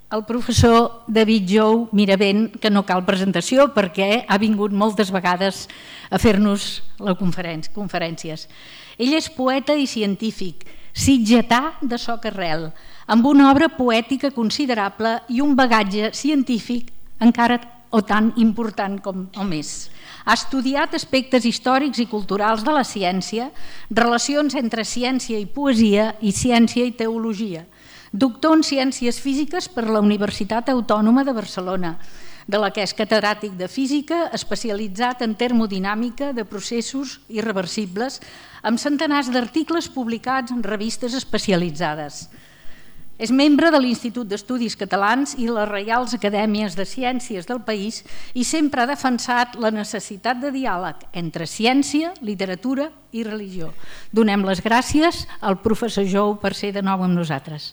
el professor David Jou Miravent, que no cal presentació perquè ha vingut moltes vegades a fer-nos les conferències. Ell és poeta i científic, sitgetà de soca-rel, amb una obra poètica considerable i un bagatge científic encara o tan important com o més. Ha estudiat aspectes històrics i culturals de la ciència, relacions entre ciència i poesia i ciència i teologia. Doctor en Ciències Físiques per la Universitat Autònoma de Barcelona, de la que és catedràtic de Física, especialitzat en termodinàmica de processos irreversibles, amb centenars d'articles publicats en revistes especialitzades. És membre de l'Institut d'Estudis Catalans i les Reials Acadèmies de Ciències del país i sempre ha defensat la necessitat de diàleg entre ciència, literatura i religió. Donem les gràcies al professor Jou per ser de nou amb nosaltres.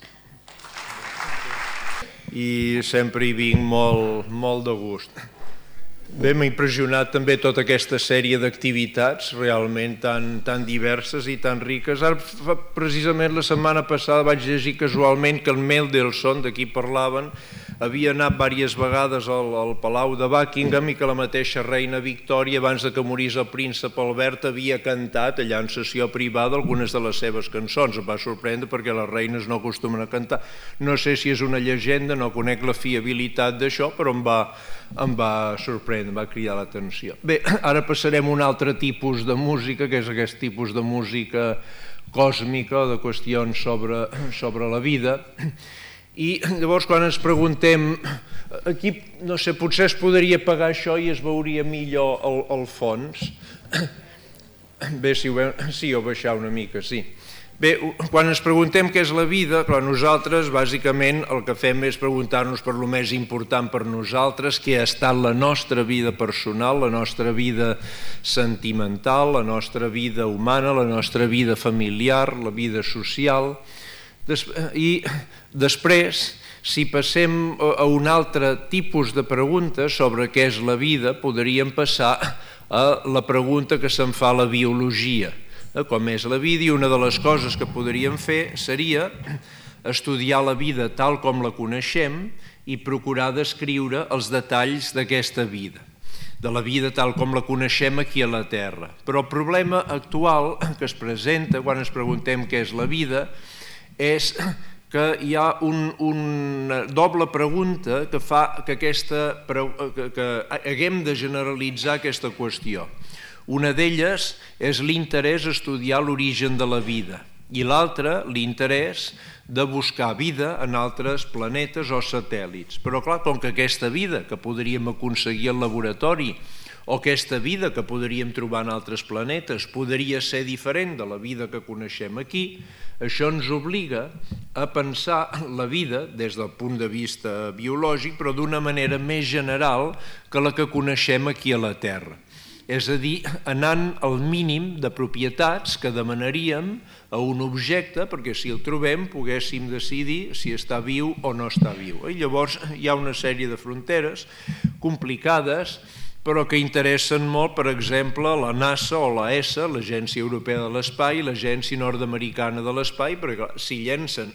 I sempre hi vinc molt de gust. Bé, m'ha impressionat també tota aquesta sèrie d'activitats realment tan diverses i tan riques. Ara, precisament la setmana passada vaig llegir casualment que el Mendelssohn, d'aquí parlaven, havia anat diverses vegades al Palau de Buckingham i que la mateixa reina Victòria, abans que morís el príncep Albert, havia cantat allà en sessió privada algunes de les seves cançons. Em va sorprendre perquè les reines no acostumen a cantar. No sé si és una llegenda, no conec la fiabilitat d'això, però em va sorprendre, em va cridar l'atenció. Bé, ara passarem a un altre tipus de música, que és aquest tipus de música còsmica o de qüestions sobre la vida. I llavors quan ens preguntem, aquí, no sé, potser es podria apagar això i es veuria millor el fons. Bé, si ho veu, sí, o baixar una mica, sí. Bé, quan ens preguntem què és la vida, clar, nosaltres bàsicament el que fem és preguntar-nos per lo més important per nosaltres, què ha estat la nostra vida personal, la nostra vida sentimental, la nostra vida humana, la nostra vida familiar, la vida social. I després, si passem a un altre tipus de preguntes sobre què és la vida, podríem passar a la pregunta que se'n fa a la biologia. Com és la vida, i una de les coses que podríem fer seria estudiar la vida tal com la coneixem i procurar descriure els detalls d'aquesta vida, de la vida tal com la coneixem aquí a la Terra. Però el problema actual que es presenta quan ens preguntem què és la vida és que hi ha una doble pregunta que fa que haguem de generalitzar aquesta qüestió. Una d'elles és l'interès a estudiar l'origen de la vida i l'altra, l'interès de buscar vida en altres planetes o satèl·lits. Però clar, com que aquesta vida que podríem aconseguir al laboratori o aquesta vida que podríem trobar en altres planetes podria ser diferent de la vida que coneixem aquí, això ens obliga a pensar la vida des del punt de vista biològic, però d'una manera més general que la que coneixem aquí a la Terra. És a dir, anant al mínim de propietats que demanaríem a un objecte perquè si el trobem poguéssim decidir si està viu o no està viu. I llavors hi ha una sèrie de fronteres complicades però que interessen molt, per exemple, la NASA o la ESA, l'Agència Europea de l'Espai, i l'Agència Nord-Americana de l'Espai, perquè si llencen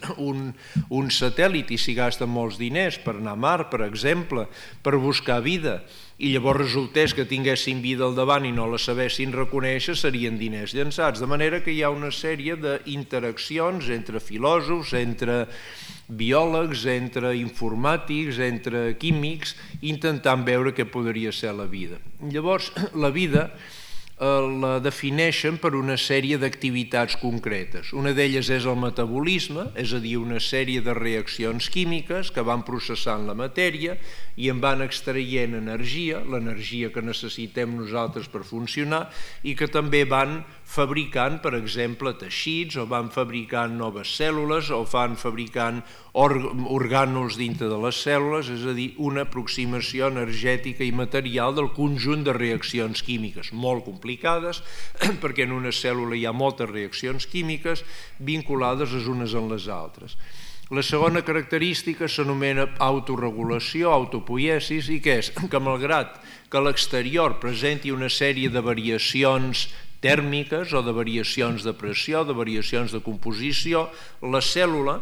un satèl·lit i s'hi gasten molts diners per anar a Mart, per exemple, per buscar vida, i llavors resultés que tinguessin vida al davant i no la sabessin reconèixer, serien diners llançats. De manera que hi ha una sèrie d'interaccions entre filòsofs, entre biòlegs, entre informàtics, entre químics, intentant veure què podria ser la vida. Llavors, la vida la defineixen per una sèrie d'activitats concretes. Una d'elles és el metabolisme, és a dir, una sèrie de reaccions químiques que van processant la matèria i en van extraient energia, l'energia que necessitem nosaltres per funcionar, i que també van fabricant, per exemple, teixits, o van fabricant noves cèl·lules, o van fabricant orgànuls dintre de les cèl·lules, és a dir, una aproximació energètica i material del conjunt de reaccions químiques, molt complicades, perquè en una cèl·lula hi ha moltes reaccions químiques vinculades les unes amb les altres. La segona característica s'anomena autorregulació, autopoiesis, i què és? Que malgrat que l'exterior presenti una sèrie de variacions tèrmiques o de variacions de pressió, de variacions de composició, la cèl·lula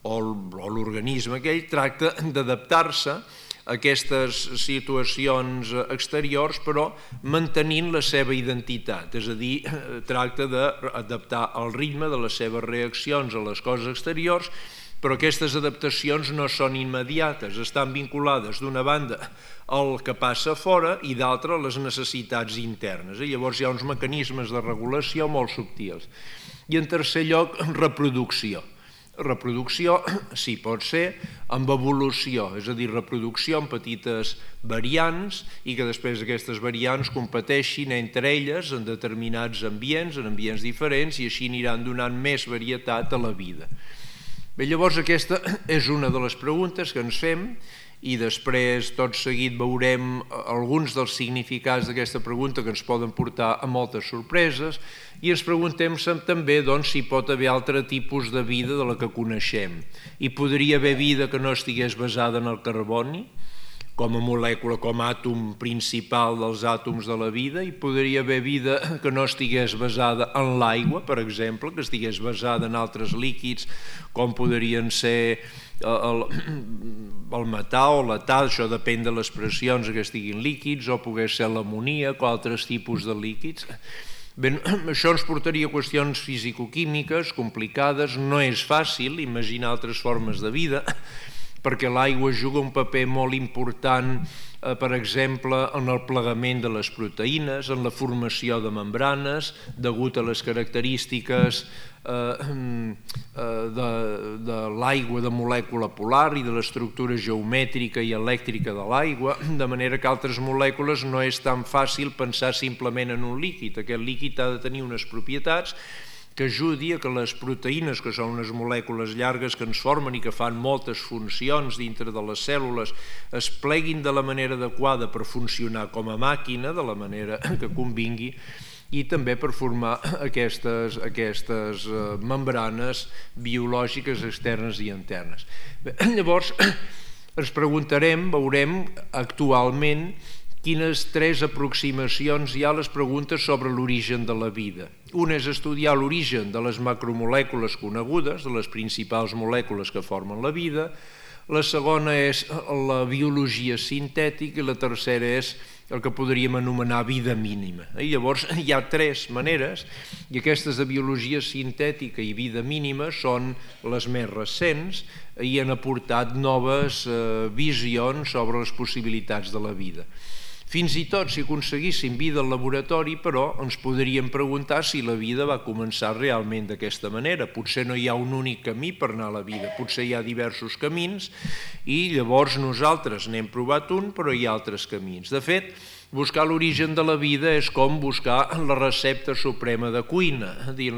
o l'organisme aquell tracta d'adaptar-se a aquestes situacions exteriors, però mantenint la seva identitat, és a dir, tracta d'adaptar el ritme de les seves reaccions a les coses exteriors, però aquestes adaptacions no són immediates, estan vinculades d'una banda al que passa fora i d'altra a les necessitats internes. Llavors hi ha uns mecanismes de regulació molt subtils. I en tercer lloc, reproducció. Reproducció, sí, pot ser amb evolució, és a dir, reproducció amb petites variants i que després aquestes variants competeixin entre elles en determinats ambients, en ambients diferents, i així aniran donant més varietat a la vida. Bé, llavors aquesta és una de les preguntes que ens fem i després tot seguit veurem alguns dels significats d'aquesta pregunta que ens poden portar a moltes sorpreses i ens preguntem també si pot haver altre tipus de vida de la que coneixem. Hi podria haver vida que no estigués basada en el carboni, com a molècula, com a àtom principal dels àtoms de la vida, i podria haver vida que no estigués basada en l'aigua, per exemple, que estigués basada en altres líquids, com podrien ser el metà o l'età, això depèn de les pressions que estiguin líquids, o pogués ser l'amoníac o altres tipus de líquids. Bé, això ens portaria a qüestions fisicoquímiques complicades, no és fàcil imaginar altres formes de vida, perquè l'aigua juga un paper molt important, per exemple, en el plegament de les proteïnes, en la formació de membranes, degut a les característiques de l'aigua de molècula polar i de l'estructura geomètrica i elèctrica de l'aigua, de manera que altres molècules no és tan fàcil pensar simplement en un líquid. Aquest líquid ha de tenir unes propietats que ajudi a que les proteïnes, que són unes molècules llargues que ens formen i que fan moltes funcions dintre de les cèl·lules, es pleguin de la manera adequada per funcionar com a màquina, de la manera que convingui, i també per formar aquestes membranes biològiques externes i internes. Llavors, ens preguntarem, veurem actualment quines tres aproximacions hi ha a les preguntes sobre l'origen de la vida. Una és estudiar l'origen de les macromolècules conegudes, de les principals molècules que formen la vida. La segona és la biologia sintètica i la tercera és el que podríem anomenar vida mínima. I llavors hi ha tres maneres, i aquestes de biologia sintètica i vida mínima són les més recents i han aportat noves visions sobre les possibilitats de la vida. Fins i tot si aconseguíssim vida al laboratori, però ens podríem preguntar si la vida va començar realment d'aquesta manera. Potser no hi ha un únic camí per anar a la vida, potser hi ha diversos camins i llavors nosaltres n'hem provat un, però hi ha altres camins. De fet, buscar l'origen de la vida és com buscar la recepta suprema de cuina.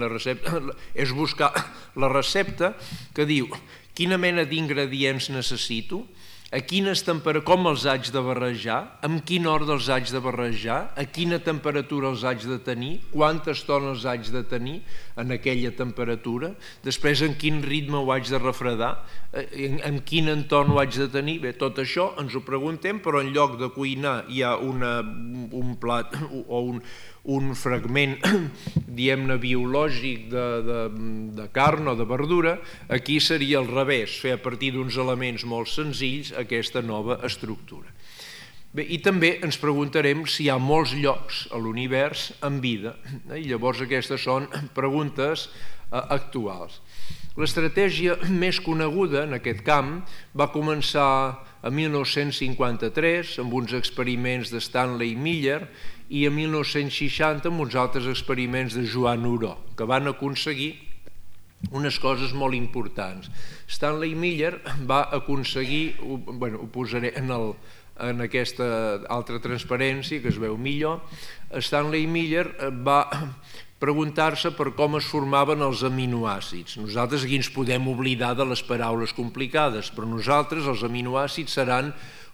És buscar la recepta que diu quina mena d'ingredients necessito, a quines temperatures, com els haig de barrejar, amb quin ordre els haig de barrejar, a quina temperatura els haig de tenir, quanta estona els haig de tenir en aquella temperatura, després en quin ritme ho haig de refredar, en quin entorn ho haig de tenir. Bé, tot això ens ho preguntem, però en lloc de cuinar hi ha un plat o un fragment, diguem-ne, biològic de carn o de verdura. Aquí seria al revés, fer a partir d'uns elements molt senzills aquesta nova estructura. Bé, i també ens preguntarem si hi ha molts llocs a l'univers amb vida, i llavors aquestes són preguntes actuals. L'estratègia més coneguda en aquest camp va començar a 1953 amb uns experiments de Stanley Miller i a 1960 amb uns altres experiments de Joan Huró, que van aconseguir unes coses molt importants. Stanley Miller va aconseguir, ho posaré en aquesta altra transparència que es veu millor, Stanley Miller va preguntar-se per com es formaven els aminoàcids. Nosaltres aquí ens podem oblidar de les paraules complicades, però nosaltres els aminoàcids seran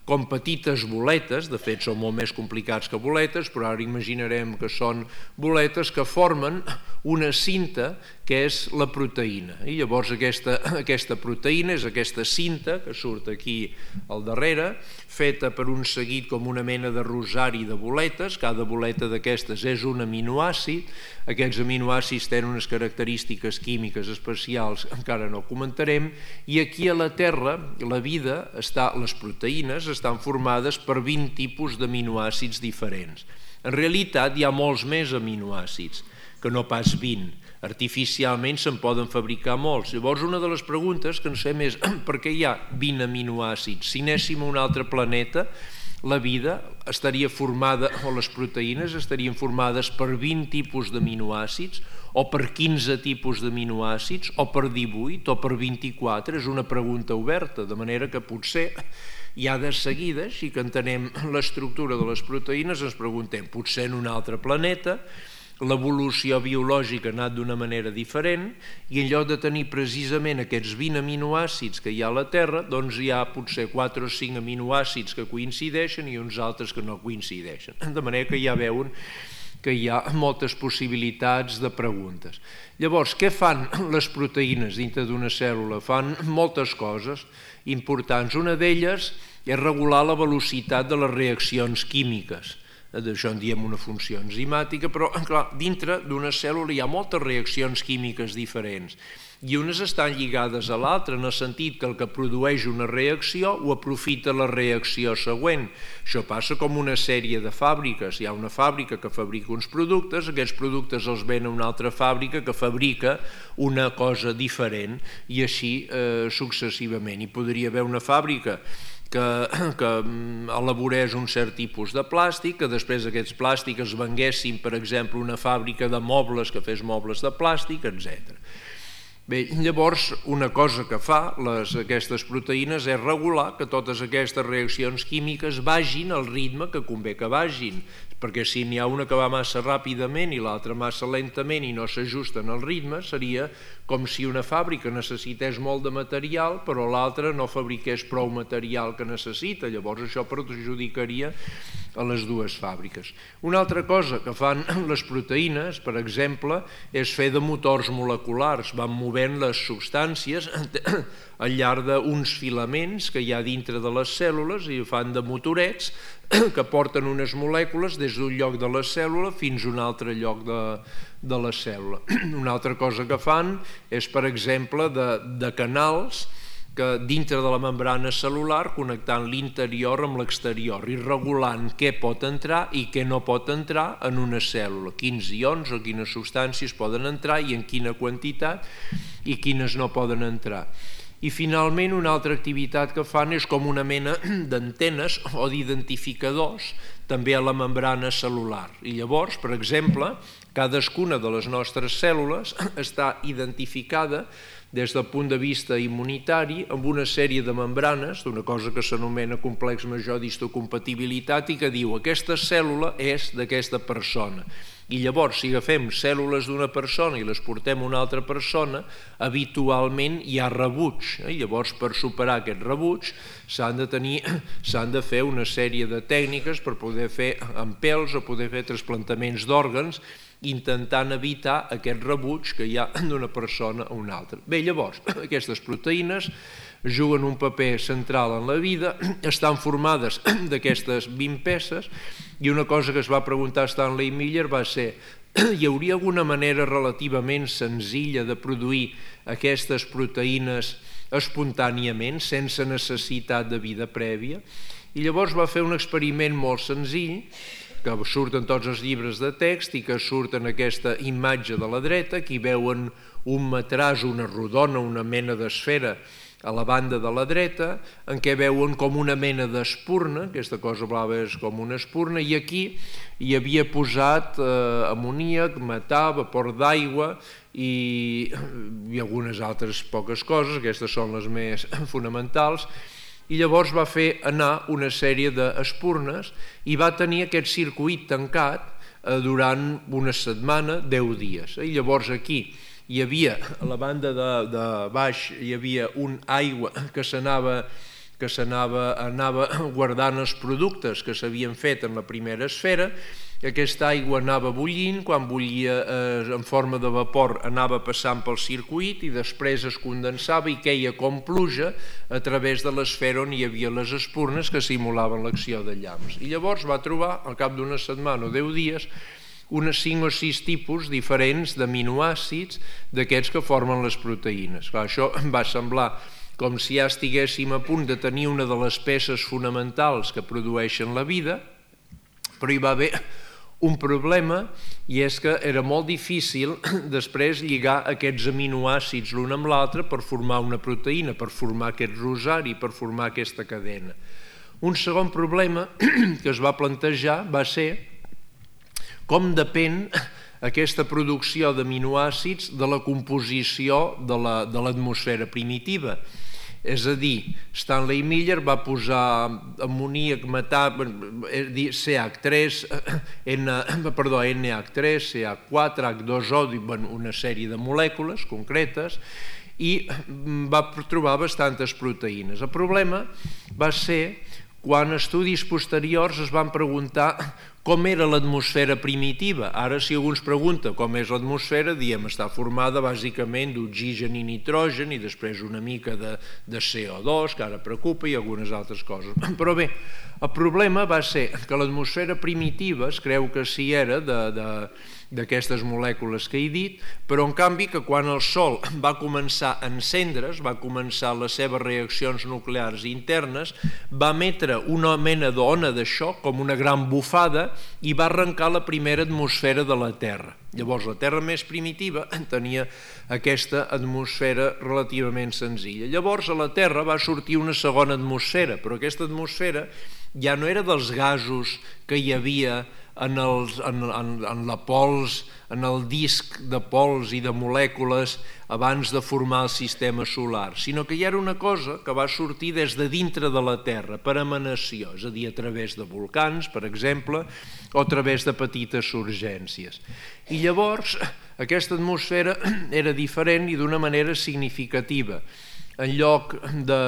com petites boletes, de fet són molt més complicats que boletes, però ara imaginarem que són boletes que formen una cinta que és la proteïna. I llavors aquesta proteïna és aquesta cinta que surt aquí al darrere, feta per un seguit com una mena de rosari de boletes. Cada boleta d'aquestes és un aminoàcid. Aquests aminoàcids tenen unes característiques químiques especials, encara no comentarem, i aquí a la Terra la vida les proteïnes estan formades per 20 tipus d'aminoàcids diferents. En realitat hi ha molts més aminoàcids que no pas 20. Artificialment se'n poden fabricar molts. Llavors una de les preguntes que ens fem és per què hi ha 20 aminoàcids? Si anéssim a un altre planeta, la vida estaria formada, o les proteïnes estarien formades per 20 tipus d'aminoàcids, o per 15 tipus d'aminoàcids, o per 18, o per 24. És una pregunta oberta, de manera que potser ja de seguida, si que entenem l'estructura de les proteïnes, ens preguntem, potser en un altre planeta l'evolució biològica ha anat d'una manera diferent i en lloc de tenir precisament aquests 20 aminoàcids que hi ha a la Terra, doncs hi ha potser 4 o 5 aminoàcids que coincideixen i uns altres que no coincideixen. De manera que ja veuen que hi ha moltes possibilitats de preguntes. Llavors, què fan les proteïnes dintre d'una cèl·lula? Fan moltes coses importants. Una d'elles és regular la velocitat de les reaccions químiques. D'això en diem una funció enzimàtica, però clar, dintre d'una cèl·lula hi ha moltes reaccions químiques diferents i unes estan lligades a l'altra en el sentit que el que produeix una reacció ho aprofita la reacció següent. Això passa com una sèrie de fàbriques. Hi ha una fàbrica que fabrica uns productes, aquests productes els ven a una altra fàbrica que fabrica una cosa diferent i així successivament. Hi podria haver una fàbrica que elaborés un cert tipus de plàstic, que després aquests plàstics es venguessin, per exemple, una fàbrica de mobles que fes mobles de plàstic, etc. Bé, llavors, una cosa que fa aquestes proteïnes és regular que totes aquestes reaccions químiques vagin al ritme que convé que vagin, perquè si n'hi ha una que va massa ràpidament i l'altra massa lentament i no s'ajusten al ritme, seria com si una fàbrica necessités molt de material però l'altra no fabriqués prou material que necessita, llavors això perjudicaria a les dues fàbriques. Una altra cosa que fan les proteïnes, per exemple, és fer de motors moleculars, van movent les substàncies al llarg d'uns filaments que hi ha dintre de les cèl·lules i fan de motorets que porten unes molècules des d'un lloc de la cèl·lula fins a un altre lloc de la cèl·lula. Una altra cosa que fan és, per exemple, de canals que dintre de la membrana cel·lular connectant l'interior amb l'exterior i regulant què pot entrar i què no pot entrar en una cèl·lula, quins ions o quines substàncies poden entrar i en quina quantitat i quines no poden entrar. I finalment una altra activitat que fan és com una mena d'antenes o d'identificadors també a la membrana cel·lular. I llavors, per exemple, cadascuna de les nostres cèl·lules està identificada des del punt de vista immunitari amb una sèrie de membranes, d'una cosa que s'anomena complex major d'histocompatibilitat i que diu aquesta cèl·lula és d'aquesta persona. I llavors, si agafem cèl·lules d'una persona i les portem a una altra persona, habitualment hi ha rebuig. I llavors, per superar aquest rebuig, s'han de fer una sèrie de tècniques per poder fer empelts o poder fer trasplantaments d'òrgans, intentant evitar aquest rebuig que hi ha d'una persona a una altra. Bé, llavors, aquestes proteïnes juguen un paper central en la vida, estan formades d'aquestes 20 peces, i una cosa que es va preguntar Stanley Miller va ser hi hauria alguna manera relativament senzilla de produir aquestes proteïnes espontàniament, sense necessitat de vida prèvia? I llavors va fer un experiment molt senzill, que surten tots els llibres de text i que surten aquesta imatge de la dreta, aquí veuen un matràs, una rodona, una mena d'esfera a la banda de la dreta, en què veuen com una mena d'espurna, aquesta cosa blava és com una espurna, i aquí hi havia posat amoníac, metà, vapor d'aigua i algunes altres poques coses, aquestes són les més fonamentals, i llavors va fer anar una sèrie d'espurnes i va tenir aquest circuit tancat durant una setmana, 10 dies. I llavors aquí hi havia, a la banda de baix, hi havia una aigua que s'anava que anava guardant els productes que s'havien fet en la primera esfera. Aquesta aigua anava bullint, quan bullia en forma de vapor anava passant pel circuit i després es condensava i queia com pluja a través de l'esfera on hi havia les espurnes que simulaven l'acció de llamps. I llavors va trobar, al cap d'una setmana o 10 dies, unes 5 o 6 tipus diferents d'aminoàcids d'aquests que formen les proteïnes. Clar, això em va semblar com si ja estiguéssim a punt de tenir una de les peces fonamentals que produeixen la vida, però hi va haver un problema, i és que era molt difícil després lligar aquests aminoàcids l'un amb l'altre per formar una proteïna, per formar aquest rosari, per formar aquesta cadena. Un segon problema que es va plantejar va ser com depèn aquesta producció d'aminoàcids de la composició de l'atmosfera primitiva. És a dir, Stanley Miller va posar amoníac, CH3, NH3, CH4, H2O, una sèrie de molècules concretes, i va trobar bastantes proteïnes. El problema va ser quan estudis posteriors es van preguntar com era l'atmosfera primitiva. Ara, si algú ens pregunta com és l'atmosfera, diem està formada bàsicament d'oxigen i nitrogen i després una mica de CO2, que ara preocupa, i algunes altres coses. Però bé, el problema va ser que l'atmosfera primitiva es creu que sí era d'aquestes molècules que he dit, però en canvi que quan el Sol va començar a encendre's, va començar les seves reaccions nuclears internes, va emetre una mena d'ona de xoc, com una gran bufada, i va arrencar la primera atmosfera de la Terra. Llavors, la Terra més primitiva tenia aquesta atmosfera relativament senzilla. Llavors, a la Terra va sortir una segona atmosfera, però aquesta atmosfera ja no era dels gasos que hi havia en la pols, en el disc de pols i de molècules abans de formar el sistema solar, sinó que hi era una cosa que va sortir des de dintre de la Terra per emanació, és a dir, a través de volcans, per exemple, o a través de petites surgències. I llavors aquesta atmosfera era diferent i d'una manera significativa. En lloc de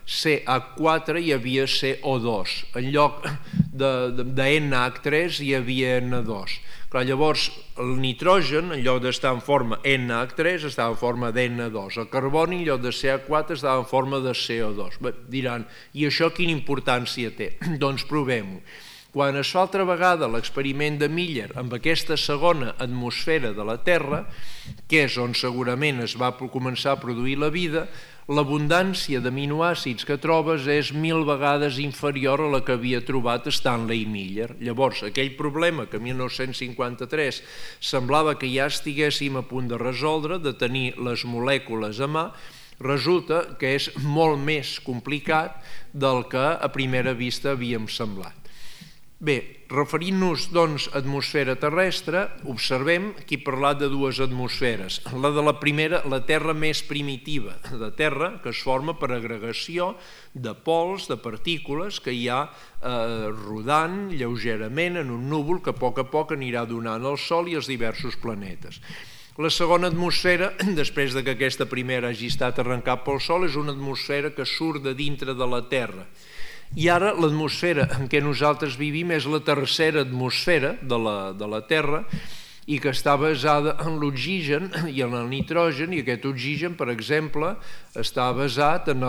CH4 hi havia CO2, en lloc de NH3 hi havia N2. Clar, llavors, el nitrogen, en lloc d'estar en forma NH3, estava en forma d'N2. El carboni, en lloc de CH4, estava en forma de CO2. Bé, diran, i això quina importància té? Doncs provem-ho. Quan es fa altra vegada l'experiment de Miller amb aquesta segona atmosfera de la Terra, que és on segurament es va començar a produir la vida, l'abundància d'aminoàcids que trobes és 1000 vegades inferior a la que havia trobat Stanley Miller. Llavors, aquell problema que a 1953 semblava que ja estiguéssim a punt de resoldre, de tenir les molècules a mà, resulta que és molt més complicat del que a primera vista havíem semblat. Bé, referint-nos doncs a atmosfera terrestre, observem que he parlat de dues atmosferes. La de la primera, la Terra més primitiva de Terra, que es forma per agregació de pols, de partícules que hi ha rodant lleugerament en un núvol que a poc anirà donant el Sol i els diversos planetes. La segona atmosfera, després que aquesta primera hagi estat arrencat pel Sol, és una atmosfera que surt de dintre de la Terra. I ara l'atmosfera en què nosaltres vivim és la tercera atmosfera de la Terra i que està basada en l'oxigen i en el nitrogen, i aquest oxigen, per exemple, està basat en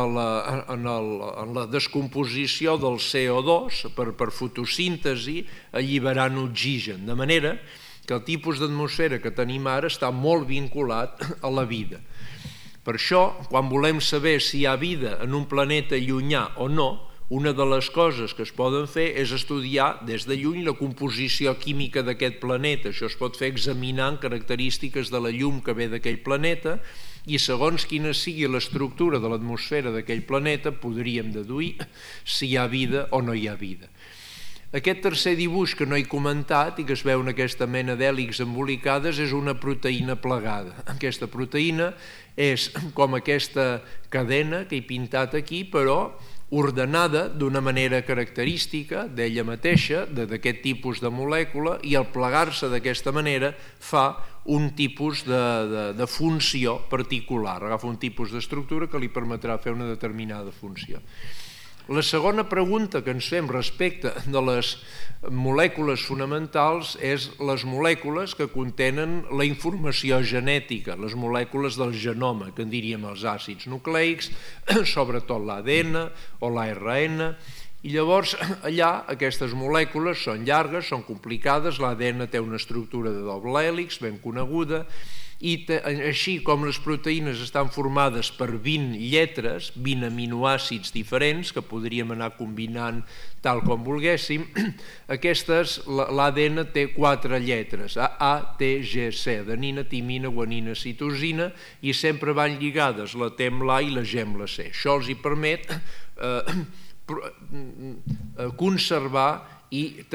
la descomposició del CO2 per fotosíntesi alliberant oxigen, de manera que el tipus d'atmosfera que tenim ara està molt vinculat a la vida. Per això, quan volem saber si hi ha vida en un planeta llunyà o no, una de les coses que es poden fer és estudiar des de lluny la composició química d'aquest planeta. Això es pot fer examinant característiques de la llum que ve d'aquell planeta i segons quina sigui l'estructura de l'atmosfera d'aquell planeta podríem deduir si hi ha vida o no hi ha vida. Aquest tercer dibuix que no he comentat i que es veu en aquesta mena d'hèlix embolicades és una proteïna plegada. Aquesta proteïna és com aquesta cadena que he pintat aquí, però ordenada d'una manera característica d'ella mateixa, d'aquest tipus de molècula, i al plegar-se d'aquesta manera fa un tipus de funció particular, agafa un tipus d'estructura que li permetrà fer una determinada funció. La segona pregunta que ens fem respecte de les molècules fonamentals és les molècules que contenen la informació genètica, les molècules del genoma, que en diríem els àcids nucleics, sobretot l'ADN o l'ARN, i llavors allà aquestes molècules són llargues, són complicades, l'ADN té una estructura de doble hèlix ben coneguda, i així com les proteïnes estan formades per 20 lletres, 20 aminoàcids diferents que podríem anar combinant tal com volguéssim, l'ADN té 4 lletres, A, T, G, C, adenina, timina, guanina, citosina, i sempre van lligades la T amb l'A i la G amb la C. Això els hi permet conservar i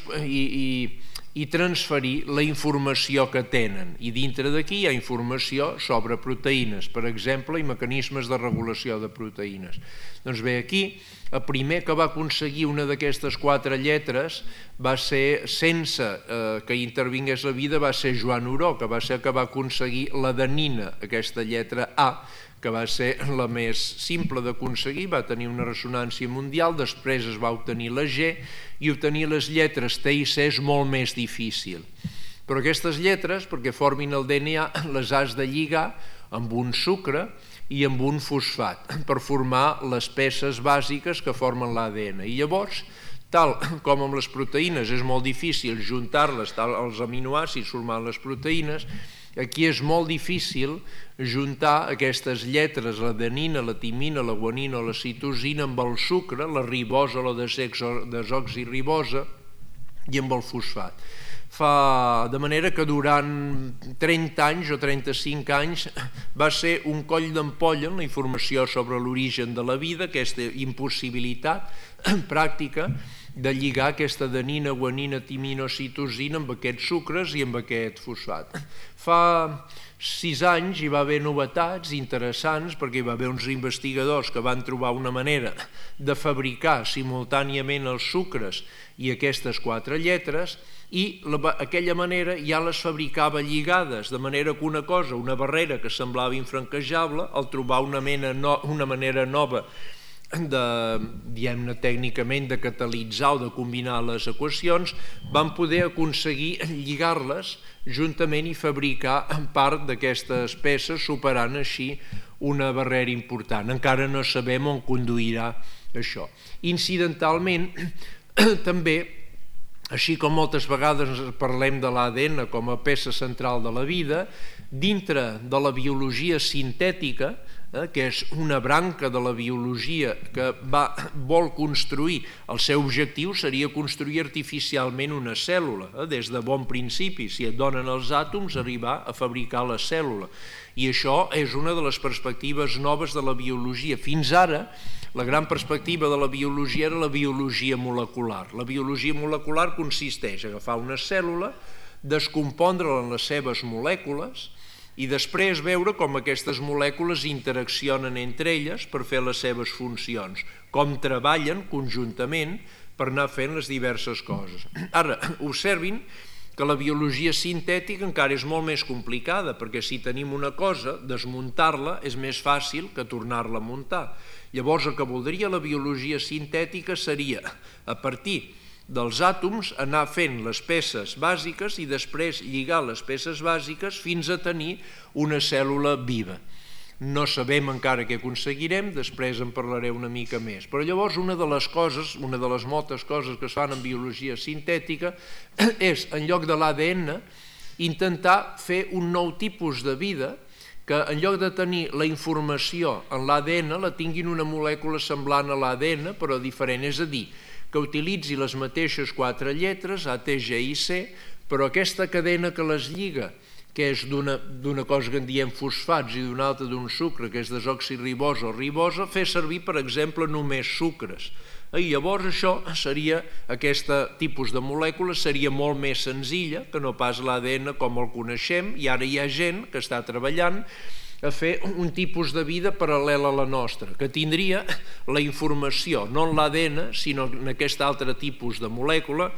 transferir la informació que tenen, i dintre d'aquí hi ha informació sobre proteïnes, per exemple, i mecanismes de regulació de proteïnes. Doncs bé, aquí el primer que va aconseguir una d'aquestes 4 lletres va ser, sense que intervingués la vida, va ser Joan Oró, que va ser que va aconseguir l'adenina, aquesta lletra A, que va ser la més simple d'aconseguir, va tenir una ressonància mundial, després es va obtenir la G, i obtenir les lletres T i C és molt més difícil. Però aquestes lletres, perquè formin el DNA, les has de lligar amb un sucre i amb un fosfat per formar les peces bàsiques que formen l'ADN. I llavors, tal com amb les proteïnes és molt difícil juntar-les, els aminoàcids formant les proteïnes, aquí és molt difícil juntar aquestes lletres, l'adenina, la timina, la guanina o la citosina amb el sucre, la ribosa o la desoxiribosa i amb el fosfat. De manera que durant 30 anys o 35 anys va ser un coll d'ampolla en la informació sobre l'origen de la vida, aquesta impossibilitat pràctica de lligar aquesta adenina, guanina, timina o citosina amb aquests sucres i amb aquest fosfat. Fa 6 anys hi va haver novetats interessants perquè hi va haver uns investigadors que van trobar una manera de fabricar simultàniament els sucres i aquestes 4 lletres, i aquella manera ja les fabricava lligades, de manera que una cosa, una barrera que semblava infranquejable, al trobar una manera nova diguem-ne tècnicament de catalitzar o de combinar les equacions, van poder aconseguir lligar-les juntament i fabricar part d'aquestes peces, superant així una barrera important. Encara no sabem on conduirà això. Incidentalment, també, així com moltes vegades parlem de l'ADN com a peça central de la vida, dintre de la biologia sintètica, que és una branca de la biologia que vol construir, el seu objectiu seria construir artificialment una cèl·lula, des de bon principi, si et donen els àtoms, arribar a fabricar la cèl·lula. I això és una de les perspectives noves de la biologia. Fins ara, la gran perspectiva de la biologia era la biologia molecular. La biologia molecular consisteix a agafar una cèl·lula, descompondre-la en les seves molècules i després veure com aquestes molècules interaccionen entre elles per fer les seves funcions, com treballen conjuntament per anar fent les diverses coses. Ara, observin que la biologia sintètica encara és molt més complicada, perquè si tenim una cosa, desmuntar-la és més fàcil que tornar-la a muntar. Llavors, el que voldria la biologia sintètica seria, a partir dels àtoms, anar fent les peces bàsiques i després lligar les peces bàsiques fins a tenir una cèl·lula viva. No sabem encara què aconseguirem, després en parlaré una mica més. Però llavors una de les coses, una de les moltes coses que es fan en biologia sintètica és, en lloc de l'ADN, intentar fer un nou tipus de vida que en lloc de tenir la informació en l'ADN la tinguin una molècula semblant a l'ADN però diferent, és a dir, que utilitzi les mateixes 4 lletres, A, T, G i C, però aquesta cadena que les lliga, que és d'una cosa que en diem fosfats i d'una altra d'un sucre, que és desoxiribosa o ribosa, fer servir, per exemple, només sucres. I llavors això seria, aquest tipus de molècula seria molt més senzilla que no pas l'ADN com el coneixem, i ara hi ha gent que està treballant a fer un tipus de vida paral·lel a la nostra, que tindria la informació, no en l'ADN, sinó en aquest altre tipus de molècula,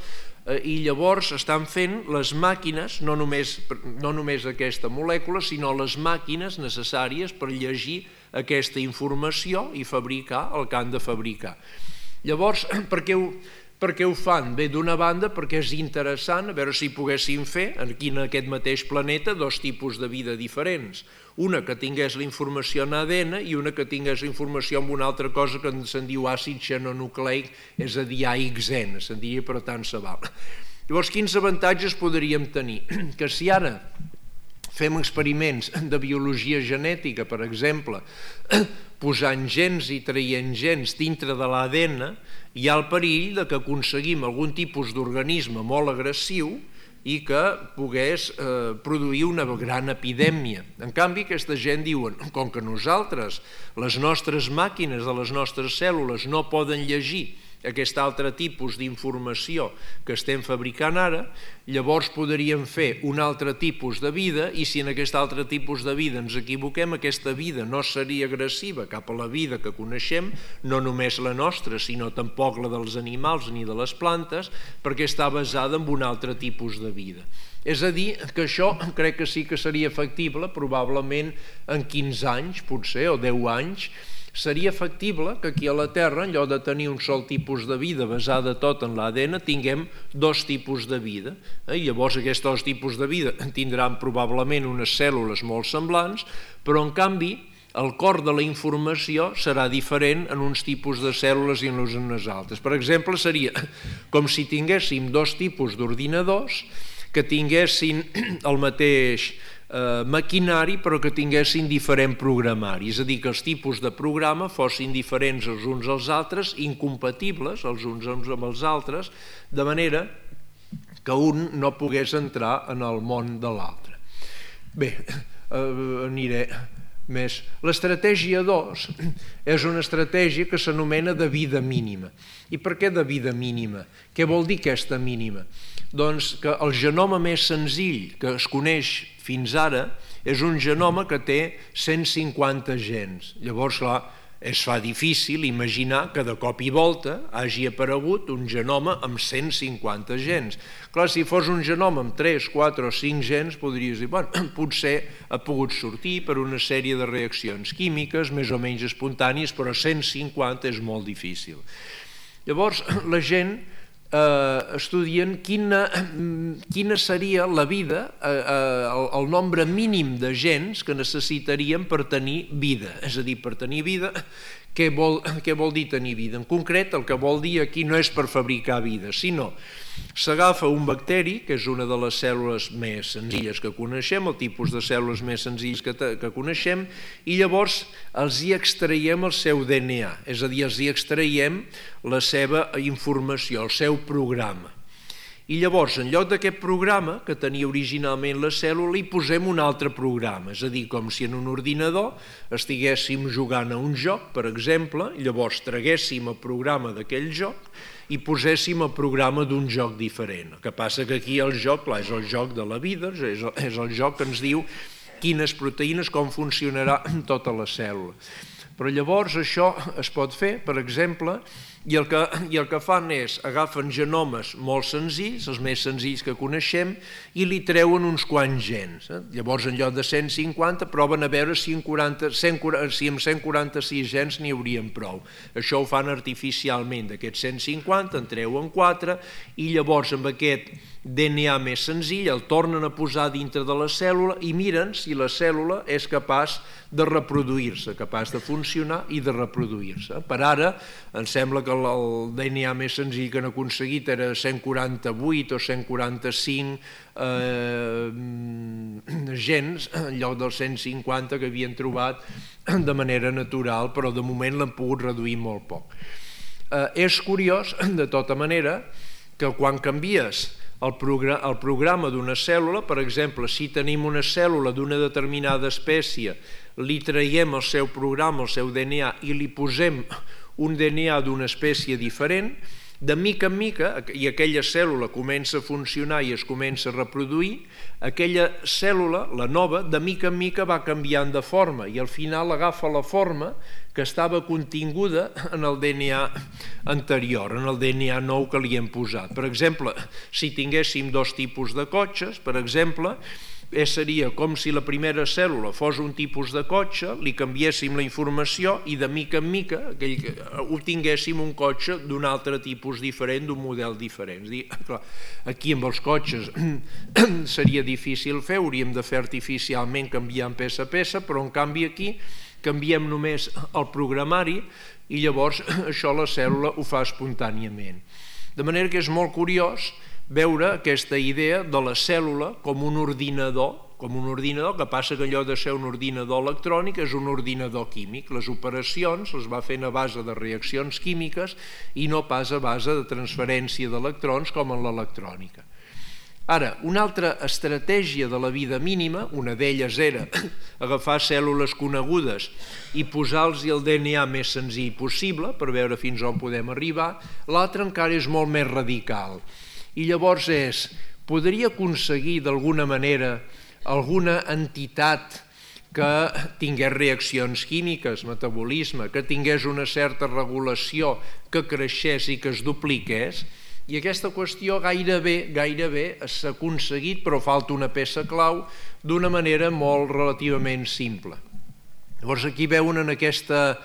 i llavors estan fent les màquines, no només aquesta molècula, sinó les màquines necessàries per llegir aquesta informació i fabricar el que han de fabricar. Llavors, per què ho fan? Bé, d'una banda, perquè és interessant a veure si poguéssim fer aquí en aquest mateix planeta dos tipus de vida diferents. Una que tingués la informació en ADN i una que tingués la informació en una altra cosa que se'n diu àcid xenonucleic, és a dir, AXN, se'n diria, per tant se val. Llavors, quins avantatges podríem tenir? Que si ara fem experiments de biologia genètica, per exemple, posant gens i traient gens dintre de l'ADN, hi ha el perill que aconseguim algun tipus d'organisme molt agressiu i que pogués produir una gran epidèmia. En canvi, aquesta gent diuen, com que nosaltres, les nostres màquines de les nostres cèl·lules no poden llegir aquest altre tipus d'informació que estem fabricant ara, llavors podríem fer un altre tipus de vida i si en aquest altre tipus de vida ens equivoquem, aquesta vida no seria agressiva cap a la vida que coneixem, no només la nostra, sinó tampoc la dels animals ni de les plantes, perquè està basada en un altre tipus de vida. És a dir, que això crec que sí que seria factible, probablement en 15 anys, potser, o 10 anys, seria factible que aquí a la Terra, en lloc de tenir un sol tipus de vida basada tot en l'ADN, tinguem dos tipus de vida. I llavors aquests dos tipus de vida tindran probablement unes cèl·lules molt semblants, però en canvi el cor de la informació serà diferent en uns tipus de cèl·lules i en unes altres. Per exemple, seria com si tinguéssim dos tipus d'ordinadors que tinguessin el mateix maquinari però que tinguessin diferent programari, és a dir, que els tipus de programa fossin diferents els uns als altres, incompatibles els uns amb els altres, de manera que un no pogués entrar en el món de l'altre. Bé, aniré més. L'estratègia 2 és una estratègia que s'anomena de vida mínima. I per què de vida mínima? Què vol dir aquesta mínima? Doncs que el genoma més senzill que es coneix fins ara és un genoma que té 150 gens. Llavors, clar, es fa difícil imaginar que de cop i volta hagi aparegut un genoma amb 150 gens. Clar, si fos un genoma amb 3, 4 o 5 gens, podries dir, bueno, potser ha pogut sortir per una sèrie de reaccions químiques més o menys espontànies, però 150 és molt difícil. Llavors, la gent estudien quina seria la vida, el nombre mínim de gens que necessitaríem per tenir vida. És a dir, per tenir vida, què vol dir tenir vida? En concret, el que vol dir aquí no és per fabricar vida, sinó s'agafa un bacteri, que és una de les cèl·lules més senzilles que coneixem, el tipus de cèl·lules més senzilles que coneixem, i llavors els hi extraiem el seu DNA, és a dir, els hi extraiem la seva informació, el seu programa. I llavors, en lloc d'aquest programa que tenia originalment la cèl·lula, hi posem un altre programa, és a dir, com si en un ordinador estiguéssim jugant a un joc, per exemple, llavors traguéssim el programa d'aquell joc i poséssim el programa d'un joc diferent. El que passa que aquí el joc, clar, és el joc de la vida, és el joc que ens diu quines proteïnes, com funcionarà tota la cèl·lula. Però llavors això es pot fer, per exemple, i el que fan és agafen genomes molt senzills, els més senzills que coneixem, i li treuen uns quants gens. Llavors, en lloc de 150, proven a veure si amb 146 gens n'hi haurien prou. Això ho fan artificialment. D'aquests 150 en treuen 4 i llavors amb aquest DNA més senzill el tornen a posar dintre de la cèl·lula i miren si la cèl·lula és capaç de reproduir-se, capaç de funcionar i de reproduir-se. Per ara, em sembla que el DNA més senzill que han aconseguit era 148 o 145 gens en lloc dels 150 que havien trobat de manera natural, però de moment l'han pogut reduir molt poc. És curiós, de tota manera, que quan canvies el programa d'una cèl·lula, per exemple, si tenim una cèl·lula d'una determinada espècie, li traiem el seu programa, el seu DNA, i li posem un DNA d'una espècie diferent, de mica en mica, i aquella cèl·lula comença a funcionar i es comença a reproduir, aquella cèl·lula, la nova, de mica en mica va canviant de forma i al final agafa la forma que estava continguda en el DNA anterior, en el DNA nou que li hem posat. Per exemple, si tinguéssim dos tipus de cotxes, per exemple, seria com si la primera cèl·lula fos un tipus de cotxe, li canviéssim la informació i de mica en mica obtinguéssim un cotxe d'un altre tipus diferent, d'un model diferent. Aquí amb els cotxes seria difícil fer, hauríem de fer artificialment canviant peça a peça, però en canvi aquí canviem només el programari i llavors això la cèl·lula ho fa espontàniament. De manera que és molt curiós veure aquesta idea de la cèl·lula com un ordinador, que passa que allò de ser un ordinador electrònic és un ordinador químic. Les operacions les va fent a base de reaccions químiques i no pas a base de transferència d'electrons com en l'electrònica. Ara, una altra estratègia de la vida mínima, una d'elles era agafar cèl·lules conegudes i posar-los el DNA més senzill possible per veure fins on podem arribar. L'altra encara és molt més radical. I llavors podria aconseguir d'alguna manera alguna entitat que tingués reaccions químiques, metabolisme, que tingués una certa regulació, que creixés i que es dupliqués, i aquesta qüestió gairebé s'ha aconseguit, però falta una peça clau d'una manera molt relativament simple. Llavors aquí veuen en aquesta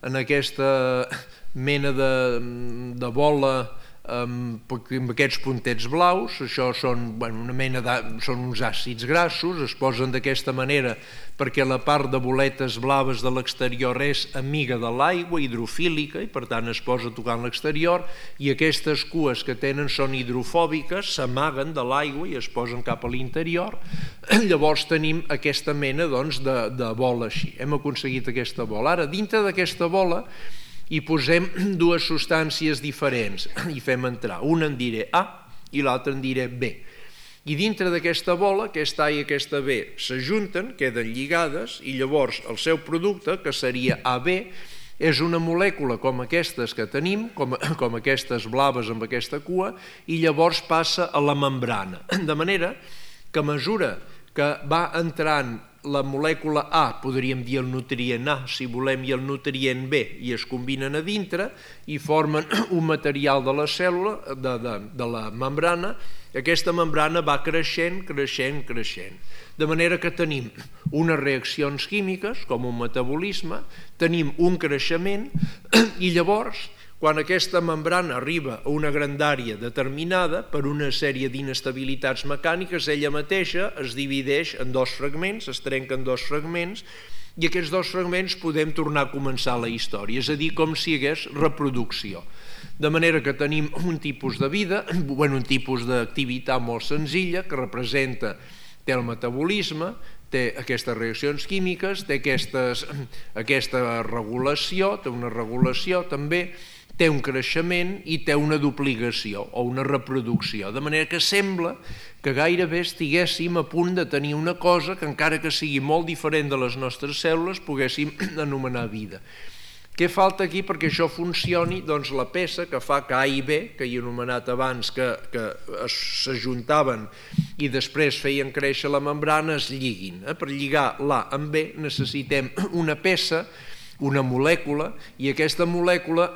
mena de bola amb aquests puntets blaus, això són uns àcids grassos, es posen d'aquesta manera perquè la part de boletes blaves de l'exterior és amiga de l'aigua, hidrofílica, i per tant es posa tocant l'exterior, i aquestes cues que tenen són hidrofòbiques, s'amaguen de l'aigua i es posen cap a l'interior. Llavors tenim aquesta mena de bola així. Hem aconseguit aquesta bola. Ara, dintre d'aquesta bola hi posem dues substàncies diferents i fem entrar. Una en diré A i l'altra en diré B. I dintre d'aquesta bola, aquesta A i aquesta B s'ajunten, queden lligades, i llavors el seu producte, que seria AB, és una molècula com aquestes que tenim, com aquestes blaves amb aquesta cua, i llavors passa a la membrana. De manera que a mesura que va entrant la molècula A, podríem dir el nutrient A, si volem, i el nutrient B, i es combinen a dintre i formen un material de la cèl·lula, de la membrana. Aquesta membrana va creixent. De manera que tenim unes reaccions químiques, com un metabolisme, tenim un creixement, i llavors, quan aquesta membrana arriba a una grandària determinada, per una sèrie d'inestabilitats mecàniques, ella mateixa es divideix en dos fragments, es trenca en dos fragments, i aquests dos fragments podem tornar a començar la història, és a dir, com si hi hagués reproducció. De manera que tenim un tipus de vida, un tipus d'activitat molt senzilla, que té el metabolisme, té aquestes reaccions químiques, té aquesta regulació, té una regulació també, té un creixement i té una duplicació o una reproducció, de manera que sembla que gairebé estiguéssim a punt de tenir una cosa que, encara que sigui molt diferent de les nostres cèl·lules, poguéssim anomenar vida. Què falta aquí perquè això funcioni? Doncs la peça que fa que A i B, que he anomenat abans, que s'ajuntaven i després feien créixer la membrana, es lliguin. Per lligar l'A amb B necessitem una peça, una molècula, i aquesta molècula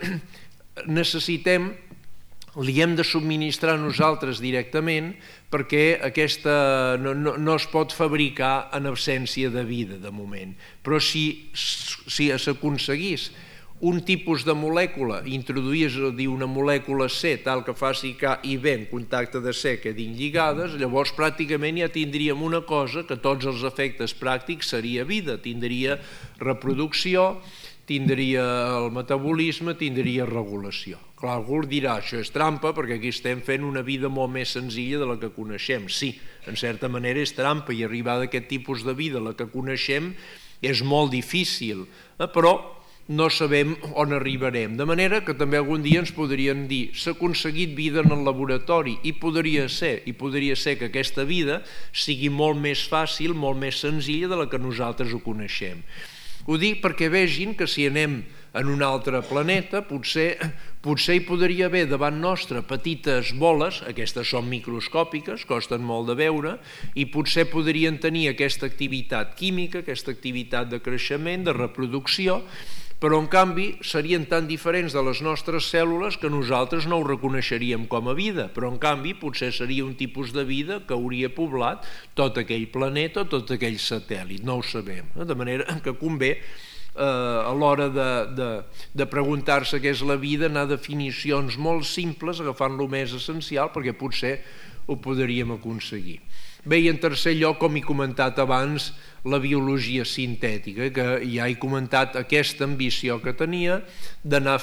li hem de subministrar nosaltres directament, perquè aquesta no es pot fabricar en absència de vida de moment. Però si s'aconseguís un tipus de molècula, introduís una molècula C tal que faci que A i B en contacte de C quedin lligades, llavors pràcticament ja tindríem una cosa que tots els efectes pràctics seria vida, tindria reproducció, tindria el metabolisme, tindria regulació. Clar, algú dirà, això és trampa perquè aquí estem fent una vida molt més senzilla de la que coneixem. Sí, en certa manera és trampa, i arribar a aquest tipus de vida, la que coneixem, és molt difícil, però no sabem on arribarem. De manera que també algun dia ens podrien dir s'ha aconseguit vida en el laboratori, i podria ser que aquesta vida sigui molt més fàcil, molt més senzilla de la que nosaltres ho coneixem. Ho dic perquè vegin que si anem en un altre planeta, potser hi podria haver davant nostre petites boles, aquestes són microscòpiques, costen molt de veure, i potser podrien tenir aquesta activitat química, aquesta activitat de creixement, de reproducció, però en canvi serien tan diferents de les nostres cèl·lules que nosaltres no ho reconeixeríem com a vida, però en canvi potser seria un tipus de vida que hauria poblat tot aquell planeta o tot aquell satèl·lit, no ho sabem. De manera que convé a l'hora de preguntar-se què és la vida anar a definicions molt simples, agafant lo més essencial, perquè potser ho podríem aconseguir. Bé, i en tercer lloc, com he comentat abans, la biologia sintètica, que ja he comentat aquesta ambició que tenia d'anar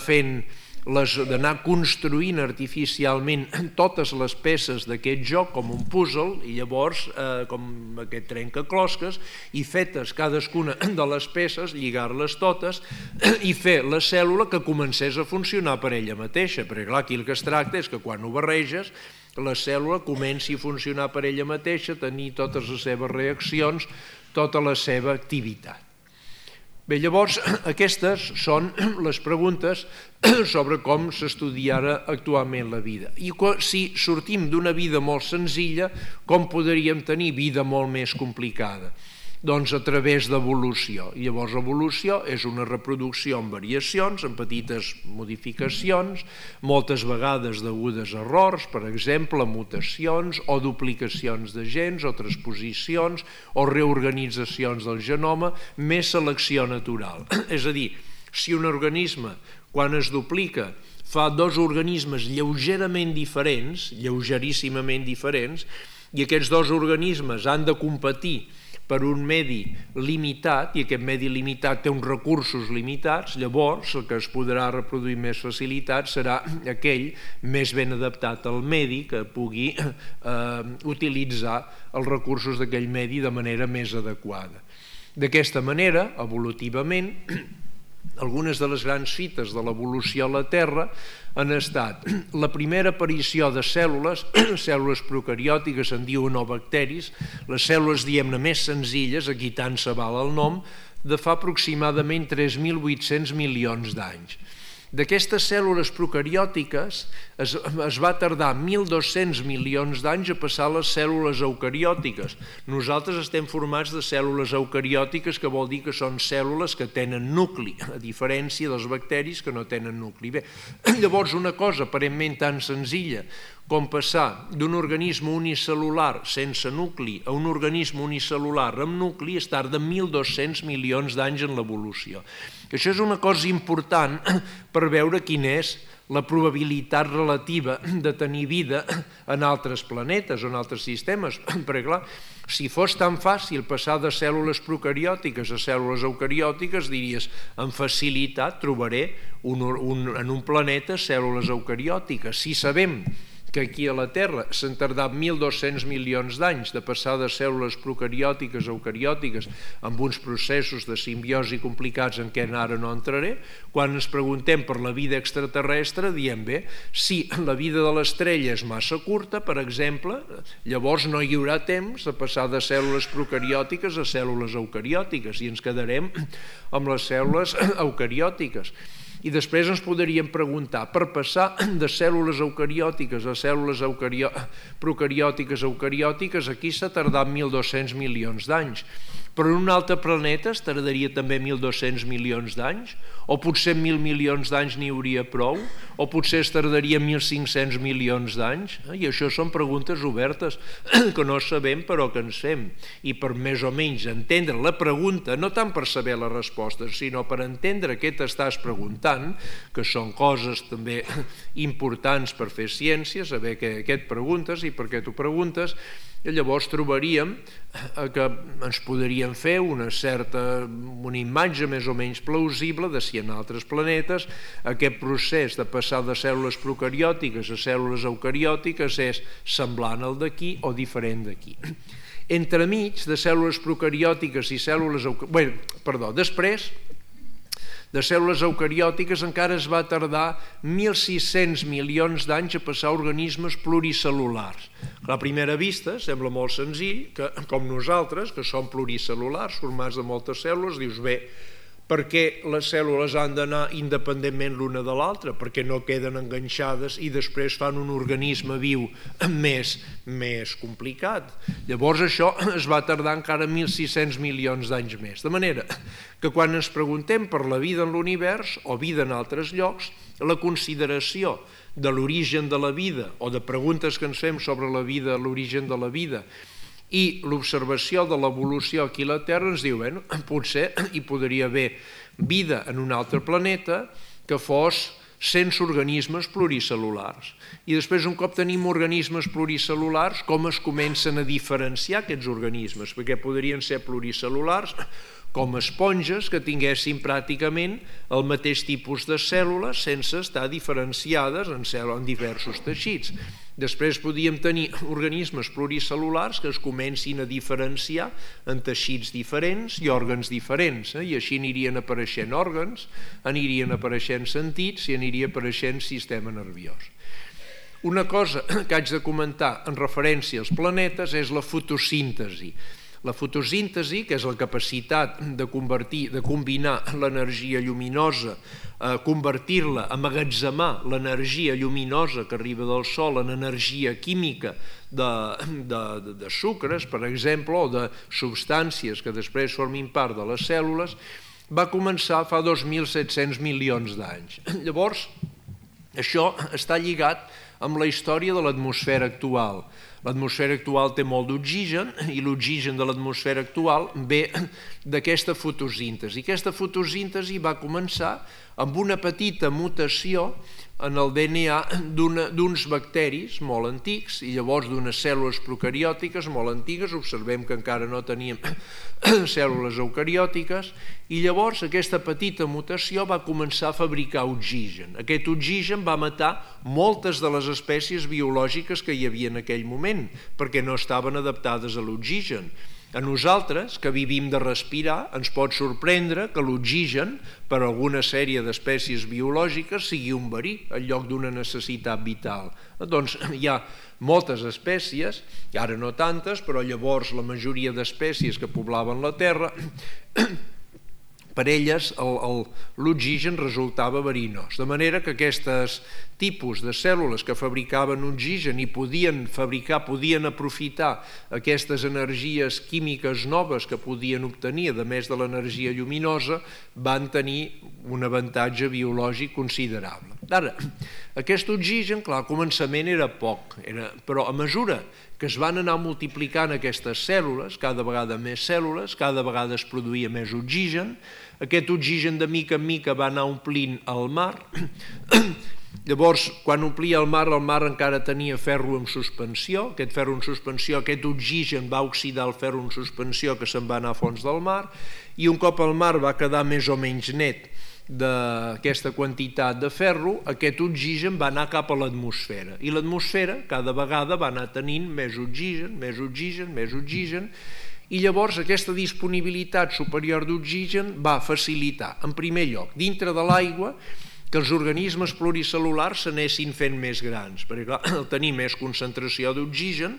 construint artificialment totes les peces d'aquest joc com un puzzle, i llavors com aquest trencaclosques, i fetes cadascuna de les peces, lligar-les totes i fer la cèl·lula que comencés a funcionar per ella mateixa, perquè clar, aquí el que es tracta és que quan ho barreges la cèl·lula comenci a funcionar per ella mateixa, tenir totes les seves reaccions, tota la seva activitat. Bé, llavors, aquestes són les preguntes sobre com s'estudiarà actualment la vida. I si sortim d'una vida molt senzilla, com podríem tenir vida molt més complicada? Doncs a través d'evolució. I llavors l'evolució és una reproducció amb variacions, amb petites modificacions, moltes vegades degudes a errors, per exemple, mutacions o duplicacions de gens o transposicions o reorganitzacions del genoma, més selecció natural. És a dir, si un organisme, quan es duplica, fa dos organismes lleugerament diferents, lleugeríssimament diferents, i aquests dos organismes han de competir per un medi limitat, i aquest medi limitat té uns recursos limitats, llavors el que es podrà reproduir més facilitat serà aquell més ben adaptat al medi que pugui utilitzar els recursos d'aquell medi de manera més adequada. D'aquesta manera, evolutivament, algunes de les grans fites de l'evolució a la Terra han estat la primera aparició de cèl·lules procariòtiques en diuen o bacteris, les cèl·lules diguem-ne més senzilles, aquí tant se val el nom, de fa aproximadament 3.800 milions d'anys. D'aquestes cèl·lules procariòtiques es va tardar 1.200 milions d'anys a passar a les cèl·lules eucariòtiques. Nosaltres estem formats de cèl·lules eucariòtiques, que vol dir que són cèl·lules que tenen nucli, a diferència dels bacteris que no tenen nucli. Bé, llavors una cosa aparentment tan senzilla com passar d'un organisme unicel·lular sense nucli a un organisme unicel·lular amb nucli es tarda 1.200 milions d'anys en l'evolució. Això és una cosa important per veure quina és la probabilitat relativa de tenir vida en altres planetes o en altres sistemes, perquè clar, si fos tan fàcil passar de cèl·lules procariòtiques a cèl·lules eucariòtiques, diries, amb facilitat trobaré en un planeta cèl·lules eucariòtiques. Si sabem que aquí a la Terra s'han tardat 1.200 milions d'anys de passar de cèl·lules procariòtiques a eucariòtiques amb uns processos de simbiosi complicats en què ara no entraré, quan ens preguntem per la vida extraterrestre diem bé, si la vida de l'estrella és massa curta, per exemple, llavors no hi haurà temps de passar de cèl·lules procariòtiques a cèl·lules eucariòtiques i ens quedarem amb les cèl·lules eucariòtiques. I després ens podríem preguntar, per passar de cèl·lules eucariòtiques a cèl·lules procariòtiques a eucariòtiques, aquí s'ha tardat 1.200 milions d'anys. Però en un altre planeta es tardaria també 1.200 milions d'anys? O potser 1.000 milions d'anys n'hi hauria prou? O potser es tardaria 1.500 milions d'anys? I això són preguntes obertes que no sabem però que ens fem. I per més o menys entendre la pregunta, no tant per saber la resposta, sinó per entendre què t'estàs preguntant, que són coses també importants per fer ciència, saber què et preguntes i per què t'ho preguntes, i llavors trobaríem que ens podríem fer una imatge més o menys plausible de si en altres planetes aquest procés de passar de cèl·lules procariòtiques a cèl·lules eucariòtiques és semblant al d'aquí o diferent d'aquí. Entremig de cèl·lules procariòtiques i cèl·lules després de cèl·lules eucariòtiques encara es va tardar 1.600 milions d'anys a passar a organismes pluricel·lulars. A la primera vista sembla molt senzill que, com nosaltres, que som pluricel·lulars, formats de moltes cèl·lules, dius bé, Per què les cèl·lules han d'anar independentment l'una de l'altra? Perquè no queden enganxades i després fan un organisme viu més complicat. Llavors això es va tardar encara 1.600 milions d'anys més. De manera que quan ens preguntem per la vida en l'univers o vida en altres llocs, la consideració de l'origen de la vida o de preguntes que ens fem sobre la vida, l'origen de la vida, i l'observació de l'evolució aquí a la Terra ens diu, bueno, potser hi podria haver vida en un altre planeta que fos sense organismes pluricel·lulars. I després, un cop tenim organismes pluricel·lulars, com es comencen a diferenciar aquests organismes? Perquè podrien ser pluricel·lulars com esponges que tinguessin pràcticament el mateix tipus de cèl·lules sense estar diferenciades en diversos teixits. Després podíem tenir organismes pluricel·lulars que es comencin a diferenciar en teixits diferents i òrgans diferents, i així anirien apareixent òrgans, anirien apareixent sentits i aniria apareixent sistema nerviós. Una cosa que haig de comentar en referència als planetes és la fotosíntesi. La fotosíntesi, que és la capacitat de combinar l'energia lluminosa, convertir-la, emmagatzemar l'energia lluminosa que arriba del Sol en energia química de sucres, per exemple, o de substàncies que després formin part de les cèl·lules, va començar fa 2.700 milions d'anys. Llavors, això està lligat amb la història de l'atmosfera actual. L'atmosfera actual té molt d'oxigen i l'oxigen de l'atmosfera actual ve d'aquesta fotosíntesi. Aquesta fotosíntesi va començar amb una petita mutació en el DNA d'uns bacteris molt antics i llavors d'unes cèl·lules procariòtiques molt antigues, observem que encara no teníem cèl·lules eucariòtiques, i llavors aquesta petita mutació va començar a fabricar oxigen. Aquest oxigen va matar moltes de les espècies biològiques que hi havia en aquell moment, perquè no estaven adaptades a l'oxigen. A nosaltres, que vivim de respirar, ens pot sorprendre que l'oxigen, per a alguna sèrie d'espècies biològiques, sigui un verí en lloc d'una necessitat vital. Doncs hi ha moltes espècies, ara no tantes, però llavors la majoria d'espècies que poblaven la Terra, per elles l'oxigen resultava verinós. De manera que aquests tipus de cèl·lules que fabricaven oxigen i podien aprofitar aquestes energies químiques noves que podien obtenir, a més de l'energia lluminosa, van tenir un avantatge biològic considerable. Ara, aquest oxigen, clar, al començament era poc, però a mesura que es van anar multiplicant aquestes cèl·lules, cada vegada més cèl·lules, cada vegada es produïa més oxigen, aquest oxigen de mica en mica va anar omplint el mar. Llavors, quan omplia el mar encara tenia ferro en suspensió, aquest ferro en suspensió, aquest oxigen va oxidar el ferro en suspensió que se'n va anar a fons del mar, i un cop el mar va quedar més o menys net d'aquesta quantitat de ferro, aquest oxigen va anar cap a l'atmosfera, i l'atmosfera cada vegada va anar tenint més oxigen, més oxigen, més oxigen, i llavors aquesta disponibilitat superior d'oxigen va facilitar, en primer lloc, dintre de l'aigua, que els organismes pluricel·lulars s'anessin fent més grans, perquè clar, al tenir més concentració d'oxigen,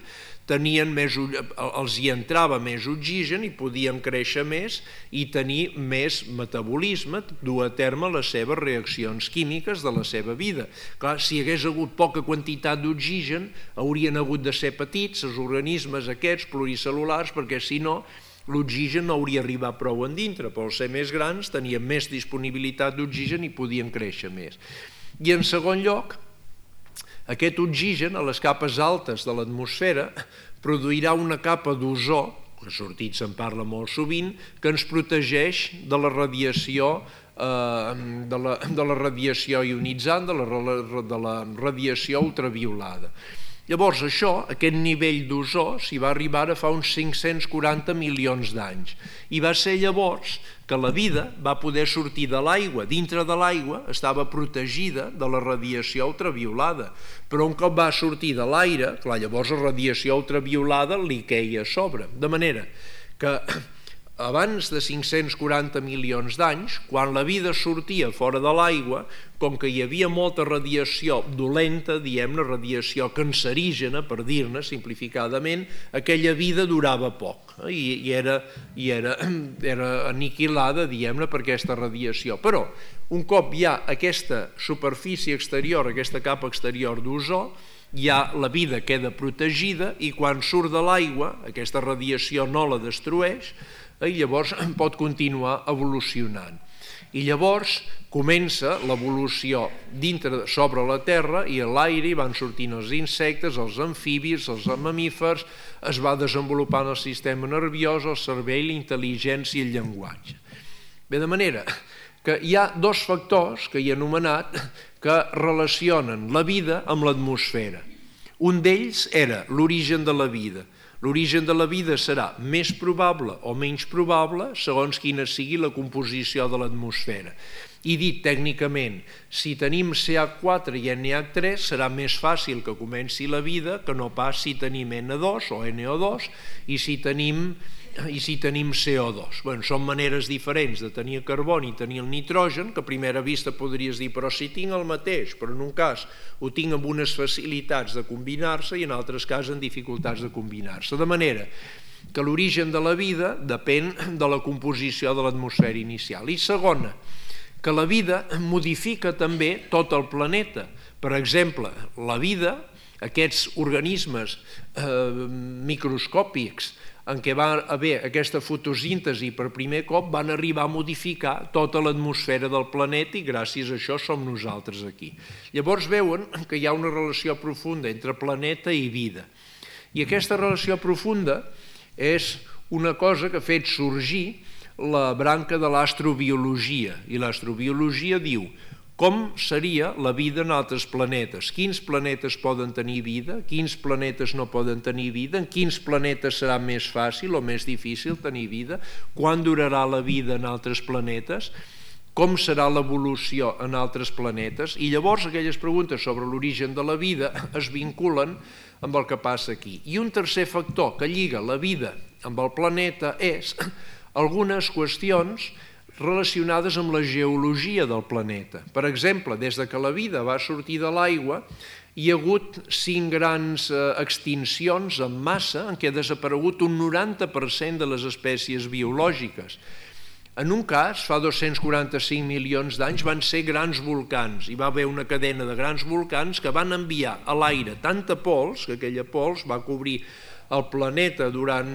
els hi entrava més oxigen i podien créixer més i tenir més metabolisme, dur a terme les seves reaccions químiques de la seva vida. Clar, si hi hagués hagut poca quantitat d'oxigen, haurien hagut de ser petits els organismes aquests pluricel·lulars, perquè si no, l'oxigen no hauria arribat prou endintre, però al ser més grans tenien més disponibilitat d'oxigen i podien créixer més. I en segon lloc, aquest oxigen a les capes altes de l'atmosfera produirà una capa d'ozó, que sortit se'n parla molt sovint, que ens protegeix de la radiació ionitzant, de la radiació ultraviolada. Llavors això, aquest nivell d'ozó, s'hi va arribar a fa uns 540 milions d'anys. I va ser llavors que la vida va poder sortir de l'aigua. Dintre de l'aigua estava protegida de la radiació ultraviolada, però un cop va sortir de l'aire, clar, llavors la radiació ultraviolada li queia a sobre. De manera que abans de 540 milions d'anys, quan la vida sortia fora de l'aigua, com que hi havia molta radiació dolenta, diguem-ne, radiació cancerígena, per dir-ne simplificadament, aquella vida durava poc i era aniquilada, diguem-ne, per aquesta radiació. Però, un cop hi ha aquesta superfície exterior, aquesta capa exterior d'ozó, ja la vida queda protegida i quan surt de l'aigua, aquesta radiació no la destrueix, i llavors pot continuar evolucionant. I llavors comença l'evolució sobre la Terra i a l'aire van sortint els insectes, els amfibis, els mamífers, es va desenvolupant el sistema nerviós, el cervell, la intel·ligència i el llenguatge. Bé, de manera que hi ha dos factors que he anomenat que relacionen la vida amb l'atmosfera. Un d'ells era l'origen de la vida. L'origen de la vida serà més probable o menys probable segons quina sigui la composició de l'atmosfera. I dit tècnicament, si tenim CH4 i NH3 serà més fàcil que comenci la vida que no pas si tenim N2 o NO2 i si tenim CO2. Bé, són maneres diferents de tenir el carboni i tenir el nitrogen, que a primera vista podries dir, però si tinc el mateix, però en un cas ho tinc amb unes facilitats de combinar-se i en altres casos amb dificultats de combinar-se. De manera que l'origen de la vida depèn de la composició de l'atmosfera inicial. I segona, que la vida modifica també tot el planeta. Per exemple, la vida, aquests organismes microscòpics en què va haver aquesta fotosíntesi per primer cop, van arribar a modificar tota l'atmosfera del planeta i gràcies a això som nosaltres aquí. Llavors veuen que hi ha una relació profunda entre planeta i vida. I aquesta relació profunda és una cosa que ha fet sorgir la branca de l'astrobiologia. I l'astrobiologia diu: com seria la vida en altres planetes? Quins planetes poden tenir vida? Quins planetes no poden tenir vida? En quins planetes serà més fàcil o més difícil tenir vida? Quan durarà la vida en altres planetes? Com serà l'evolució en altres planetes? I llavors aquelles preguntes sobre l'origen de la vida es vinculen amb el que passa aquí. I un tercer factor que lliga la vida amb el planeta és algunes qüestions relacionades amb la geologia del planeta. Per exemple, des que la vida va sortir de l'aigua, hi ha hagut 5 grans extincions en massa en què ha desaparegut un 90% de les espècies biològiques. En un cas, fa 245 milions d'anys, van ser grans volcans. Hi va haver una cadena de grans volcans que van enviar a l'aire tanta pols, que aquella pols va cobrir el planeta durant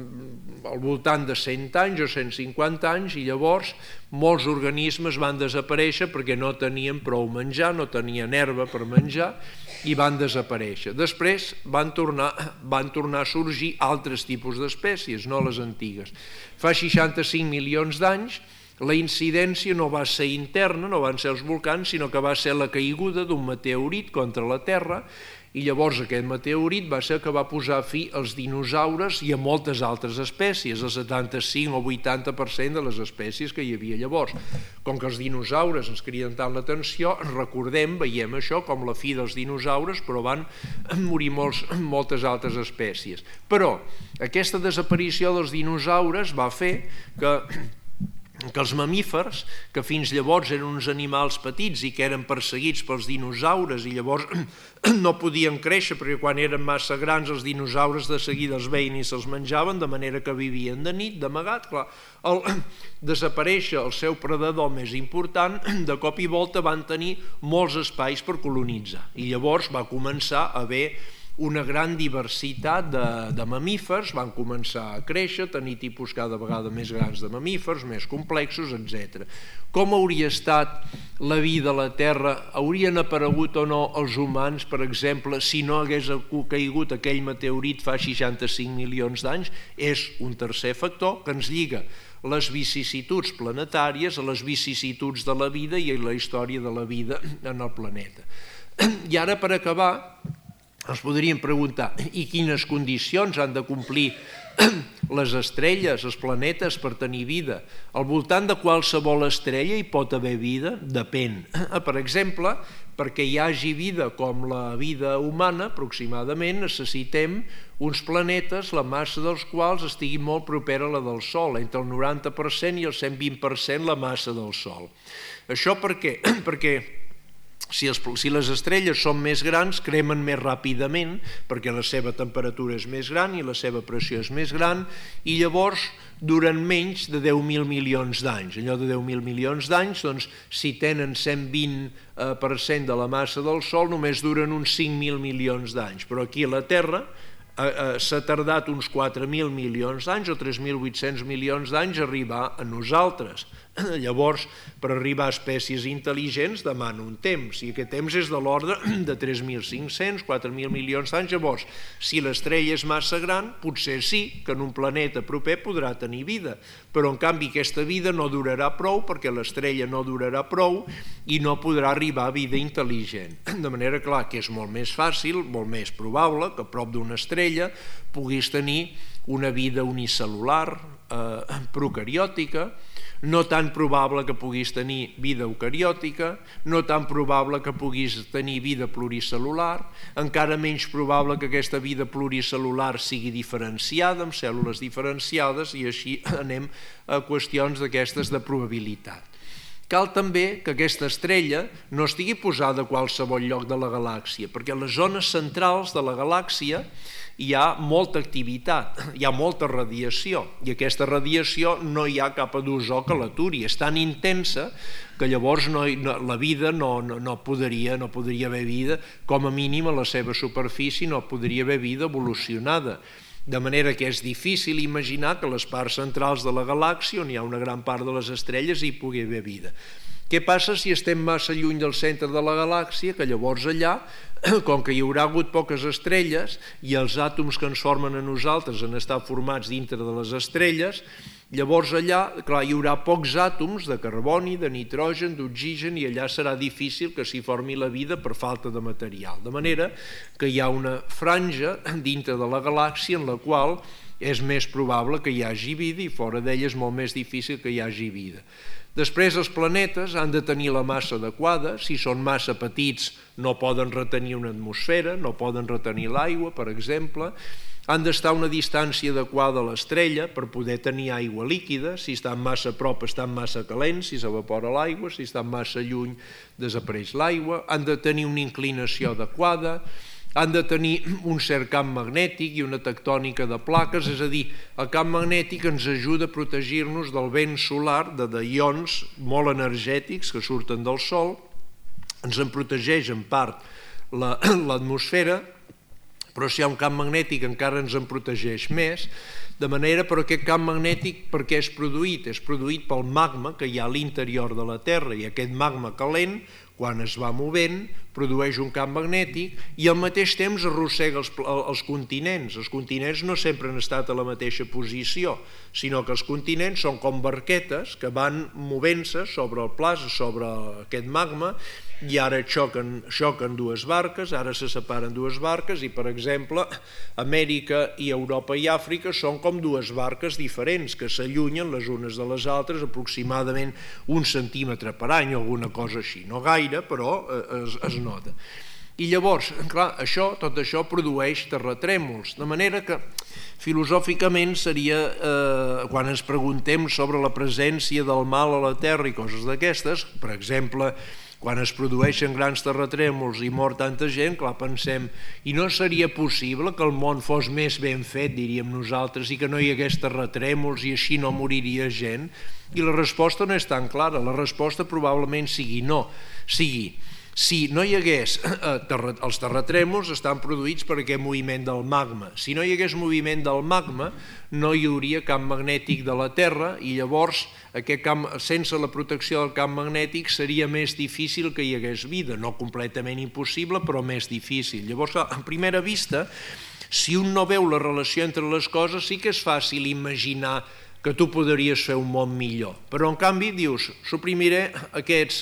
al voltant de 100 anys o 150 anys i llavors molts organismes van desaparèixer perquè no tenien prou menjar, no tenien herba per menjar i van desaparèixer. Després van tornar a sorgir altres tipus d'espècies, no les antigues. Fa 65 milions d'anys la incidència no va ser interna, no van ser els volcans, sinó que va ser la caiguda d'un meteorit contra la Terra i llavors aquest meteorit va ser el que va posar fi als dinosaures i a moltes altres espècies, el 75 o 80% de les espècies que hi havia llavors. Com que els dinosaures ens criden tant l'atenció, recordem, veiem això com la fi dels dinosaures, però van morir moltes altres espècies. Però aquesta desaparició dels dinosaures va fer que els mamífers, que fins llavors eren uns animals petits i que eren perseguits pels dinosaures i llavors no podien créixer perquè quan eren massa grans els dinosaures de seguida els veien i se'ls menjaven, de manera que vivien de nit, d'amagat. Clar, al desaparèixer el seu predador més important, de cop i volta van tenir molts espais per colonitzar i llavors va començar a haver una gran diversitat de mamífers, van començar a créixer, tenir tipus cada vegada més grans de mamífers, més complexos, etc. Com hauria estat la vida a la Terra? Haurien aparegut o no els humans, per exemple, si no hagués caigut aquell meteorit fa 65 milions d'anys? És un tercer factor que ens lliga les vicissituds planetàries a les vicissituds de la vida i a la història de la vida en el planeta. I ara, per acabar, ens podríem preguntar, i quines condicions han de complir les estrelles, els planetes, per tenir vida? Al voltant de qualsevol estrella hi pot haver vida? Depèn. Per exemple, perquè hi hagi vida com la vida humana, aproximadament, necessitem uns planetes, la massa dels quals estigui molt propera a la del Sol, entre el 90% i el 120% la massa del Sol. Això per què? Perquè si les estrelles són més grans, cremen més ràpidament, perquè la seva temperatura és més gran i la seva pressió és més gran, i llavors duren menys de 10.000 milions d'anys. Allò de 10.000 milions d'anys, doncs, si tenen 120% de la massa del Sol, només duren uns 5.000 milions d'anys. Però aquí a la Terra s'ha tardat uns 4.000 milions d'anys o 3.800 milions d'anys a arribar a nosaltres. Llavors, per arribar a espècies intel·ligents demana un temps, i aquest temps és de l'ordre de 3.500, 4.000 milions d'anys. Llavors, si l'estrella és massa gran, potser sí que en un planeta proper podrà tenir vida, però en canvi aquesta vida no durarà prou, perquè l'estrella no durarà prou i no podrà arribar a vida intel·ligent. De manera, clar, que és molt més fàcil, molt més probable que a prop d'una estrella puguis tenir una vida unicel·lular, procariòtica, no tan probable que puguis tenir vida eucariòtica, no tan probable que puguis tenir vida pluricel·lular, encara menys probable que aquesta vida pluricel·lular sigui diferenciada, amb cèl·lules diferenciades, i així anem a qüestions d'aquestes de probabilitat. Cal també que aquesta estrella no estigui posada a qualsevol lloc de la galàxia, perquè a les zones centrals de la galàxia hi ha molta activitat, hi ha molta radiació, i aquesta radiació no hi ha cap adusó que l'aturi, és tan intensa que llavors la vida no podria haver vida, com a mínim a la seva superfície no podria haver vida evolucionada. De manera que és difícil imaginar que a les parts centrals de la galàxia, on hi ha una gran part de les estrelles, hi pugui haver vida. Què passa si estem massa lluny del centre de la galàxia? Que llavors allà, com que hi haurà hagut poques estrelles i els àtoms que ens formen a nosaltres han estat formats dintre de les estrelles, llavors allà, clar, hi haurà pocs àtoms de carboni, de nitrogen, d'oxigen, i allà serà difícil que s'hi formi la vida per falta de material. De manera que hi ha una franja dintre de la galàxia en la qual és més probable que hi hagi vida, i fora d'ella és molt més difícil que hi hagi vida. Després, els planetes han de tenir la massa adequada. Si són massa petits no poden retenir una atmosfera, no poden retenir l'aigua, per exemple. Han d'estar a una distància adequada a l'estrella per poder tenir aigua líquida. Si estan massa a prop estan massa calents, si s'evapora l'aigua. Si estan massa lluny desapareix l'aigua. Han de tenir una inclinació adequada. Han de tenir un cert camp magnètic i una tectònica de plaques, és a dir, el camp magnètic ens ajuda a protegir-nos del vent solar, de ions molt energètics que surten del Sol, ens en protegeix en part l'atmosfera, però si hi ha un camp magnètic encara ens en protegeix més, de manera però aquest camp magnètic per què és produït? És produït pel magma que hi ha a l'interior de la Terra, i aquest magma calent, quan es va movent, produeix un camp magnètic i al mateix temps arrossega els continents. Els continents no sempre han estat a la mateixa posició, sinó que els continents són com barquetes que van movent-se sobre el pla, sobre aquest magma, i ara xoquen dues barques, ara se separen dues barques, i per exemple Amèrica i Europa i Àfrica són com dues barques diferents que s'allunyen les unes de les altres aproximadament 1 centímetre per any o alguna cosa així, no gaire, però es nota. I llavors, clar, tot això produeix terratrèmols, de manera que filosòficament seria, quan ens preguntem sobre la presència del mal a la Terra i coses d'aquestes, per exemple, quan es produeixen grans terratrèmols i mor tanta gent, clar, pensem, i no seria possible que el món fos més ben fet, diríem nosaltres, i que no hi hagués terratrèmols i així no moriria gent? I la resposta no és tan clara, la resposta probablement sigui no, si no hi hagués, els terratrèmols estan produïts per aquest moviment del magma. Si no hi hagués moviment del magma, no hi hauria camp magnètic de la Terra, i llavors sense la protecció del camp magnètic seria més difícil que hi hagués vida, no completament impossible, però més difícil. Llavors, a primera vista, si un no veu la relació entre les coses, sí que és fàcil imaginar que tu podries fer un món millor, però en canvi dius, suprimiré aquests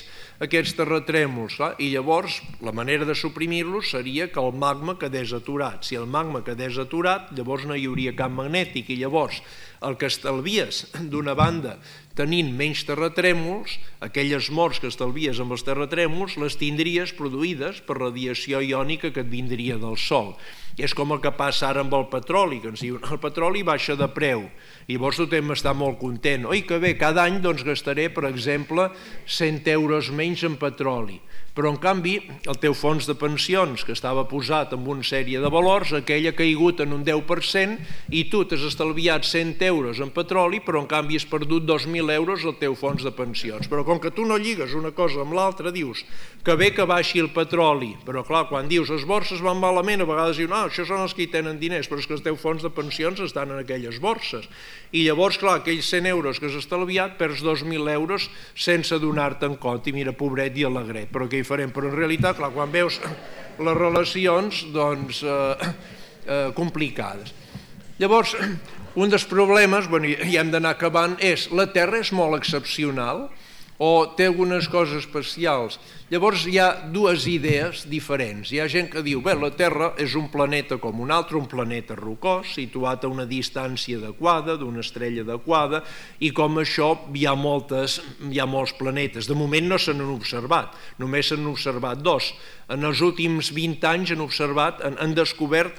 aquests terratrèmols, i llavors la manera de suprimir-los seria que el magma quedés aturat. Si el magma quedés aturat, llavors no hi hauria camp magnètic, i llavors el que estalvies d'una banda tenint menys terratrèmols, aquelles morts que estalvies amb els terratrèmols, les tindries produïdes per radiació iònica que et vindria del Sol. I és com el que passa ara amb el petroli, que ens diuen el petroli baixa de preu, i llavors tothom està molt content. Oi, que bé, cada any gastaré, per exemple, 100 euros menys en petroli. Però, en canvi, el teu fons de pensions, que estava posat amb una sèrie de valors, aquell ha caigut en un 10% i tu t'has estalviat 100 euros en petroli, però, en canvi, has perdut 2.000 euros al teu fons de pensions. Però, com que tu no lligues una cosa amb l'altra, dius que bé que baixi el petroli. Però, clar, quan dius les borses van malament, a vegades dius, no, això són els que hi tenen diners, però és que els teus fons de pensions estan en aquelles borses. I llavors, clar, aquells 100 euros que has estalviat, perds 2.000 euros sense donar-te en compte. I mira, pobret i alegret, però què hi farem? Però en realitat, clar, quan veus les relacions, doncs, complicades. Llavors, un dels problemes, ja hem d'anar acabant, és la Terra és molt excepcional o té algunes coses especials. Llavors hi ha dues idees diferents. Hi ha gent que diu, bé, la Terra és un planeta com un altre, un planeta rocós, situat a una distància adequada, d'una estrella adequada, i com això hi ha molts planetes. De moment no se n'han observat, només se n'han observat dos. En els últims 20 anys han descobert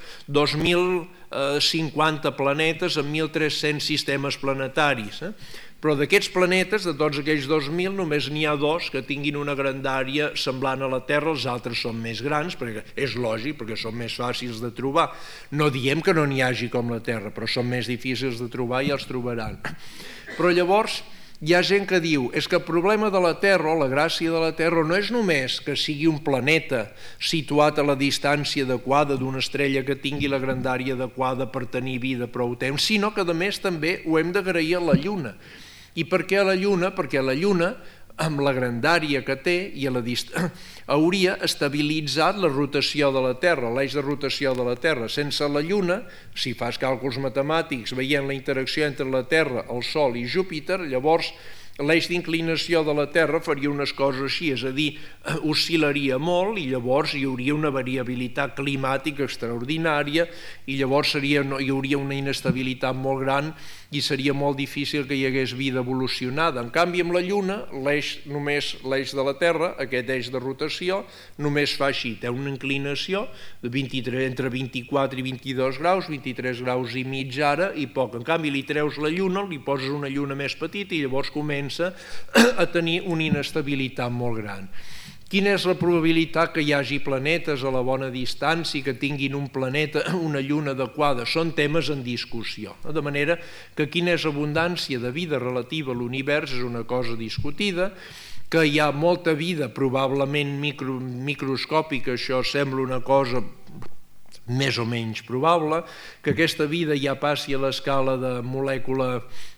2.050 planetes en 1.300 sistemes planetaris. Però d'aquests planetes, de tots aquells 2.000, només n'hi ha dos que tinguin una grandària semblant a la Terra, els altres són més grans, perquè és lògic, perquè són més fàcils de trobar. No diem que no n'hi hagi com la Terra, però són més difícils de trobar i els trobaran. Però llavors hi ha gent que diu, és que el problema de la Terra, o la gràcia de la Terra, no és només que sigui un planeta situat a la distància adequada d'una estrella que tingui la grandària adequada per tenir vida prou temps, sinó que a més també ho hem d'agrair a la Lluna. I per què a la Lluna? Perquè la Lluna, amb la grandària que té, hauria estabilitzat la rotació de la Terra, l'eix de rotació de la Terra. Sense la Lluna, si fas càlculs matemàtics veient la interacció entre la Terra, el Sol i Júpiter, llavors l'eix d'inclinació de la Terra faria unes coses així, és a dir, oscil·laria molt i llavors hi hauria una variabilitat climàtica extraordinària i llavors hi hauria una inestabilitat molt gran i seria molt difícil que hi hagués vida evolucionada. En canvi, amb la Lluna, només l'eix de la Terra, aquest eix de rotació, només fa així, té una inclinació entre 24 i 22 graus, 23 graus i mig ara i poc. En canvi, li treus la Lluna, li poses una Lluna més petita i llavors comença a tenir una inestabilitat molt gran. Quina és la probabilitat que hi hagi planetes a la bona distància que tinguin un planeta, una lluna adequada? Són temes en discussió. De manera que quina és l'abundància de vida relativa a l'univers és una cosa discutida, que hi ha molta vida probablement microscòpica, això sembla una cosa més o menys probable, que aquesta vida ja passi a l'escala de molècula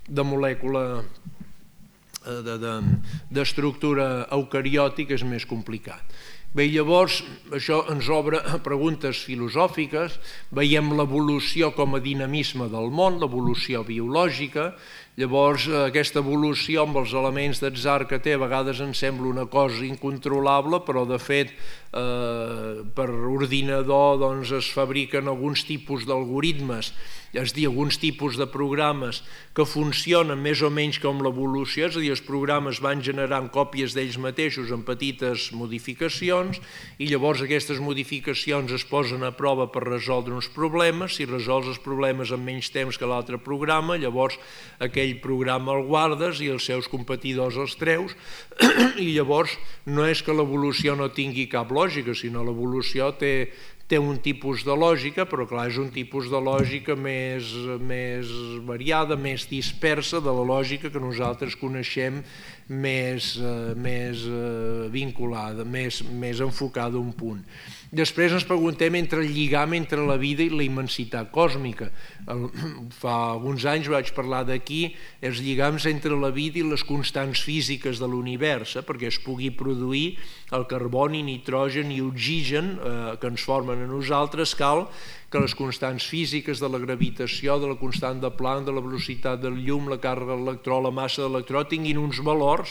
d'estructura eucariòtica és més complicat. Bé, llavors, això ens obre preguntes filosòfiques, veiem l'evolució com a dinamisme del món, l'evolució biològica, llavors aquesta evolució amb els elements d'atzar que té a vegades ens sembla una cosa incontrolable, però de fet per ordinador es fabriquen alguns tipus d'algoritmes, és a dir, alguns tipus de programes que funcionen més o menys com l'evolució, és a dir, els programes van generant còpies d'ells mateixos amb petites modificacions i llavors aquestes modificacions es posen a prova per resoldre uns problemes. Si resols els problemes en menys temps que l'altre programa, llavors aquell programa el guardes i els seus competidors els treus i llavors no és que l'evolució no tingui cap lògica, sinó l'evolució té un tipus de lògica, però clar, és un tipus de lògica més variada, més dispersa de la lògica que nosaltres coneixem més vinculada, més enfocada a un punt. Després ens preguntem entre el lligam entre la vida i la immensitat còsmica. Fa alguns anys vaig parlar d'aquí els lligams entre la vida i les constants físiques de l'univers, perquè es pugui produir el carboni, nitrogen i oxigen que ens formen a nosaltres, cal que les constants físiques de la gravitació, de la constant de Planck, de la velocitat del llum, la càrrega de l'electró, la massa de l'electró, tinguin uns valors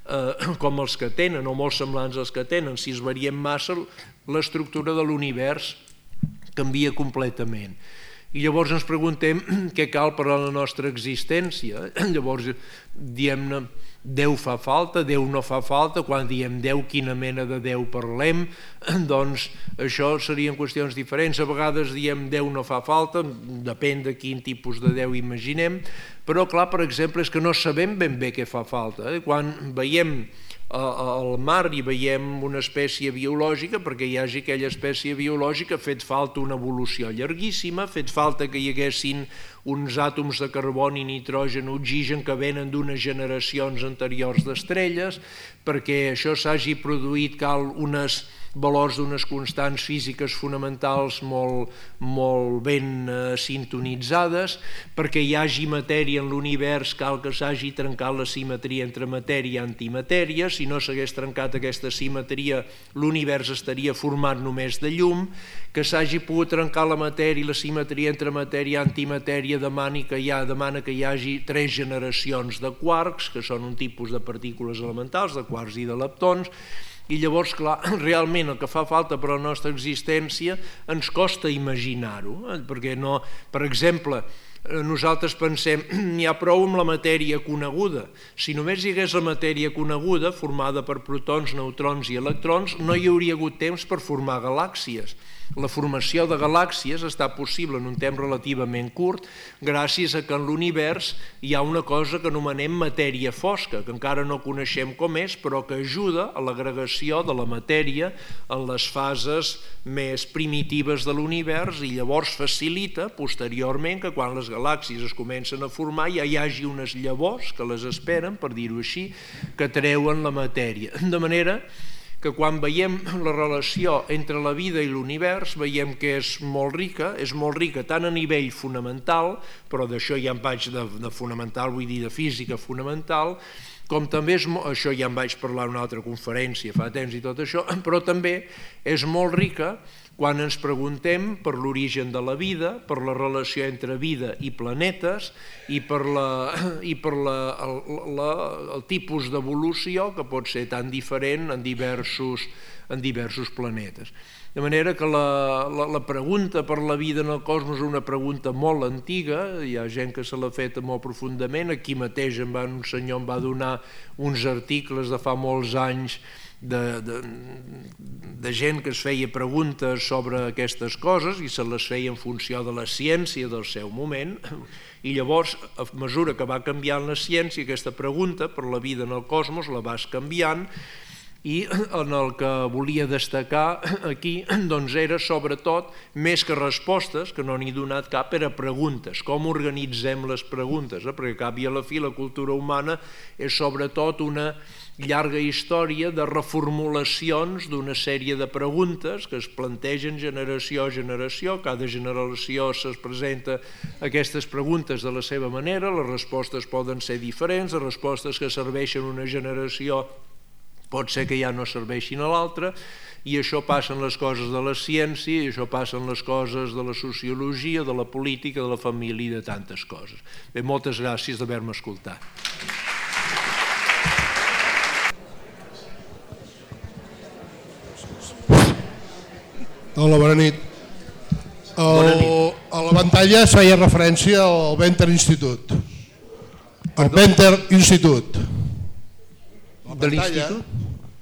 com els que tenen, o molt semblants als que tenen. Si es variem massa, l'estructura de l'univers canvia completament. I llavors ens preguntem què cal per a la nostra existència. Llavors diem-ne, Déu fa falta, Déu no fa falta, quan diem Déu, quina mena de Déu parlem, doncs això serien qüestions diferents. A vegades diem Déu no fa falta, depèn de quin tipus de Déu imaginem, però clar, per exemple, és que no sabem ben bé què fa falta. Quan veiem al mar i veiem una espècie biològica, perquè hi hagi aquella espècie biològica, ha fet falta una evolució llarguíssima, ha fet falta que hi haguessin uns àtoms de carboni, nitrogen, oxigen que venen d'unes generacions anteriors d'estrelles, perquè això s'hagi produït cal unes valors d'unes constants físiques fonamentals molt ben sintonitzades, perquè hi hagi matèria en l'univers cal que s'hagi trencat la simetria entre matèria i antimatèria. Si no s'hagués trencat aquesta simetria, l'univers estaria format només de llum. Que s'hagi pogut trencar la matèria i la simetria entre matèria i antimatèria demana que hi hagi 3 generacions de quarks, que són un tipus de partícules elementals, de quarks i de leptons. I llavors, clar, realment el que fa falta per a la nostra existència ens costa imaginar-ho, perquè no, per exemple, nosaltres pensem, n'hi ha prou amb la matèria coneguda. Si només hi hagués la matèria coneguda, formada per protons, neutrons i electrons, no hi hauria hagut temps per formar galàxies. La formació de galàxies està possible en un temps relativament curt gràcies a que en l'univers hi ha una cosa que anomenem matèria fosca, que encara no coneixem com és, però que ajuda a l'agregació de la matèria en les fases més primitives de l'univers i llavors facilita posteriorment que quan les galàxies es comencen a formar ja hi hagi unes llavors que les esperen, per dir-ho així, que treuen la matèria. De manera que quan veiem la relació entre la vida i l'univers veiem que és molt rica tant a nivell fonamental, però d'això ja en vaig de fonamental, vull dir de física fonamental, com també això ja en vaig parlar en una altra conferència fa temps i tot això, però també és molt rica quan ens preguntem per l'origen de la vida, per la relació entre vida i planetes i per el tipus d'evolució que pot ser tan diferent en diversos planetes. De manera que la pregunta per la vida en el cosmos és una pregunta molt antiga, hi ha gent que se l'ha fet molt profundament, aquí mateix un senyor em va donar uns articles de fa molts anys de gent que es feia preguntes sobre aquestes coses i se les feia en funció de la ciència del seu moment, i llavors a mesura que va canviant la ciència aquesta pregunta per la vida en el cosmos la vas canviant, i en el que volia destacar aquí doncs era sobretot, més que respostes, que no n'he donat cap, era preguntes, com organitzem les preguntes, perquè al cap i a la fi la cultura humana és sobretot una llarga història de reformulacions d'una sèrie de preguntes que es plantegen generació a generació, cada generació es presenta aquestes preguntes de la seva manera, les respostes poden ser diferents, les respostes que serveixen una generació pot ser que ja no serveixin a l'altra, i això passa en les coses de la ciència, i això passa en les coses de la sociologia, de la política, de la família i de tantes coses. Bé, moltes gràcies d'haver-me escoltat. Hola, bona nit. A la pantalla es feia referència al Venter Institut. El Venter Institut. De l'Institut?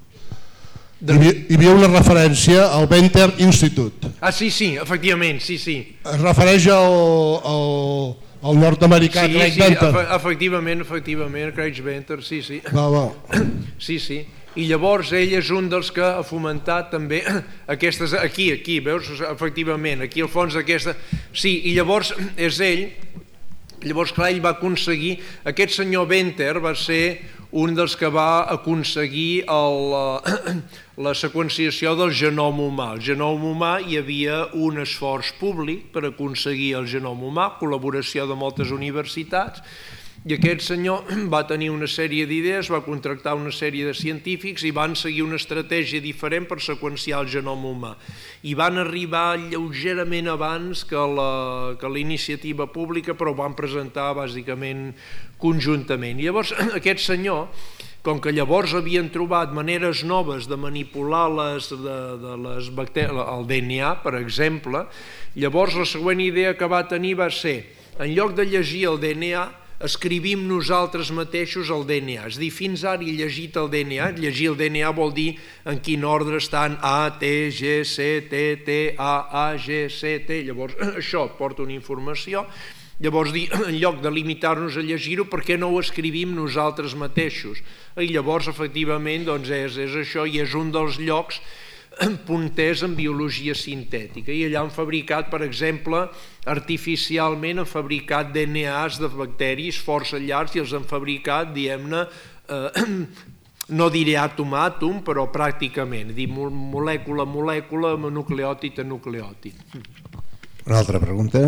Hi havia una referència al Venter Institut. Ah, sí, efectivament, sí. Es refereix al nord-americà Craig Venter. Efectivament, Craig Venter, sí. Va. Sí. I llavors ell és un dels que ha fomentat també aquestes... Aquí, veus? Efectivament, aquí al fons d'aquesta... Sí, i llavors és ell... Llavors, clar, ell va aconseguir... Aquest senyor Venter va ser un dels que va aconseguir la seqüenciació del genom humà. El genom humà hi havia un esforç públic per aconseguir el genom humà, col·laboració de moltes universitats, i aquest senyor va tenir una sèrie d'idees, va contractar una sèrie de científics i van seguir una estratègia diferent per seqüenciar el genom humà. I van arribar lleugerament abans que la iniciativa pública, però ho van presentar bàsicament conjuntament. I llavors aquest senyor com que llavors havien trobat maneres noves de manipular el DNA, per exemple, llavors la següent idea que va tenir va ser, en lloc de llegir el DNA, escrivim nosaltres mateixos el DNA. És a dir, fins ara he llegit el DNA, llegir el DNA vol dir en quin ordre estan A, T, G, C, T, T, A, G, C, T, llavors això porta una informació. Llavors, en lloc de limitar-nos a llegir-ho, per què no ho escrivim nosaltres mateixos? I llavors, efectivament, doncs és això, i és un dels llocs punters en biologia sintètica. I allà han fabricat, per exemple, artificialment han fabricat DNAs de bacteris força llargs i els han fabricat, diguem-ne, no diré àtom a àtom, però pràcticament, dir molècula a molècula, nucleòtid a nucleòtid. Una altra pregunta.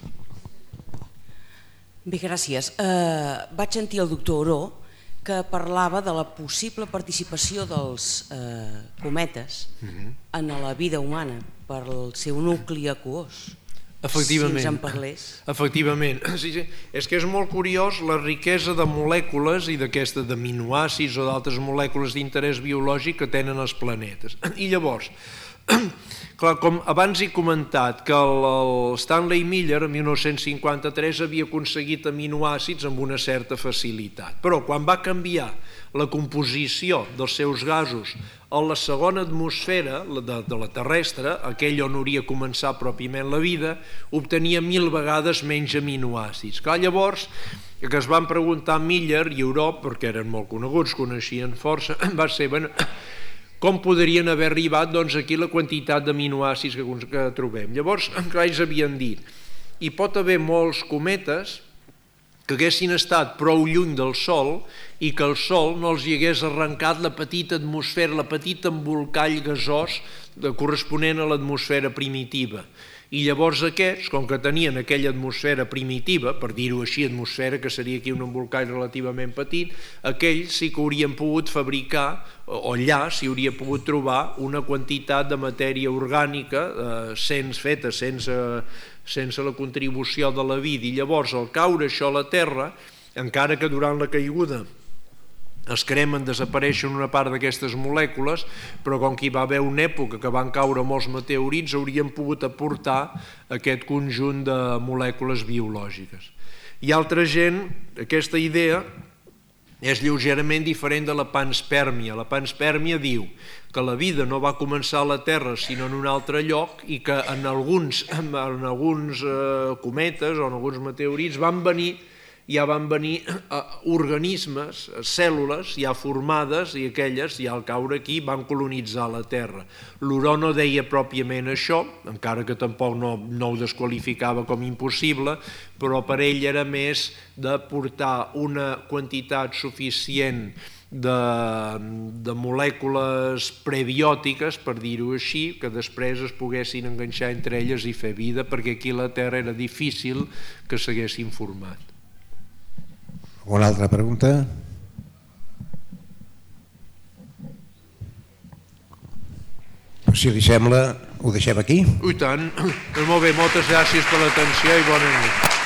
Bé, gràcies. Vaig sentir el doctor Oró que parlava de la possible participació dels cometes en la vida humana per el seu nucli aquós. Efectivament. Si ens en parlés. Efectivament. Sí. És que és molt curiós la riquesa de molècules i d'aquesta d'aminoàcids o d'altres molècules d'interès biològic que tenen els planetes. I llavors, clar, com abans he comentat que el Stanley Miller en 1953 havia aconseguit aminoàcids amb una certa facilitat, però quan va canviar la composició dels seus gasos a la segona atmosfera de la terrestre, aquell on hauria començat pròpiament la vida, obtenia 1000 vegades menys aminoàcids. Clar, llavors, que es van preguntar Miller i Europe, perquè eren molt coneguts, coneixien força, va ser, bueno, com podrien haver arribat aquí la quantitat d'aminoàcids que trobem. Llavors, clar, ells havien dit, hi pot haver molts cometes que haguessin estat prou lluny del Sol i que el Sol no els hi hagués arrencat la petita atmosfera, la petita embolcall gasós corresponent a l'atmosfera primitiva. I llavors aquests, com que tenien aquella atmosfera primitiva, per dir-ho així, atmosfera que seria aquí un embolcall relativament petit, aquells sí que haurien pogut fabricar, o allà s'hi hauria pogut trobar una quantitat de matèria orgànica feta sense la contribució de la vida. I llavors, al caure això a la Terra, encara que durant la caiguda es cremen, desapareixen una part d'aquestes molècules, però com que hi va haver una època que van caure molts meteorits, haurien pogut aportar aquest conjunt de molècules biològiques. I altra gent, aquesta idea és lleugerament diferent de la panspermia. La panspermia diu que la vida no va començar a la Terra sinó en un altre lloc i que en alguns cometes o en alguns meteorits van venir organismes, cèl·lules ja formades i aquelles, ja al caure aquí, van colonitzar la Terra. L'Oró no deia pròpiament això, encara que tampoc no ho desqualificava com impossible, però per ell era més de portar una quantitat suficient de molècules prebiòtiques, per dir-ho així, que després es poguessin enganxar entre elles i fer vida, perquè aquí a la Terra era difícil que s'haguessin format. Una altra pregunta? Si li sembla, ho deixem aquí? I tant. Molt bé, moltes gràcies per l'atenció i bona nit.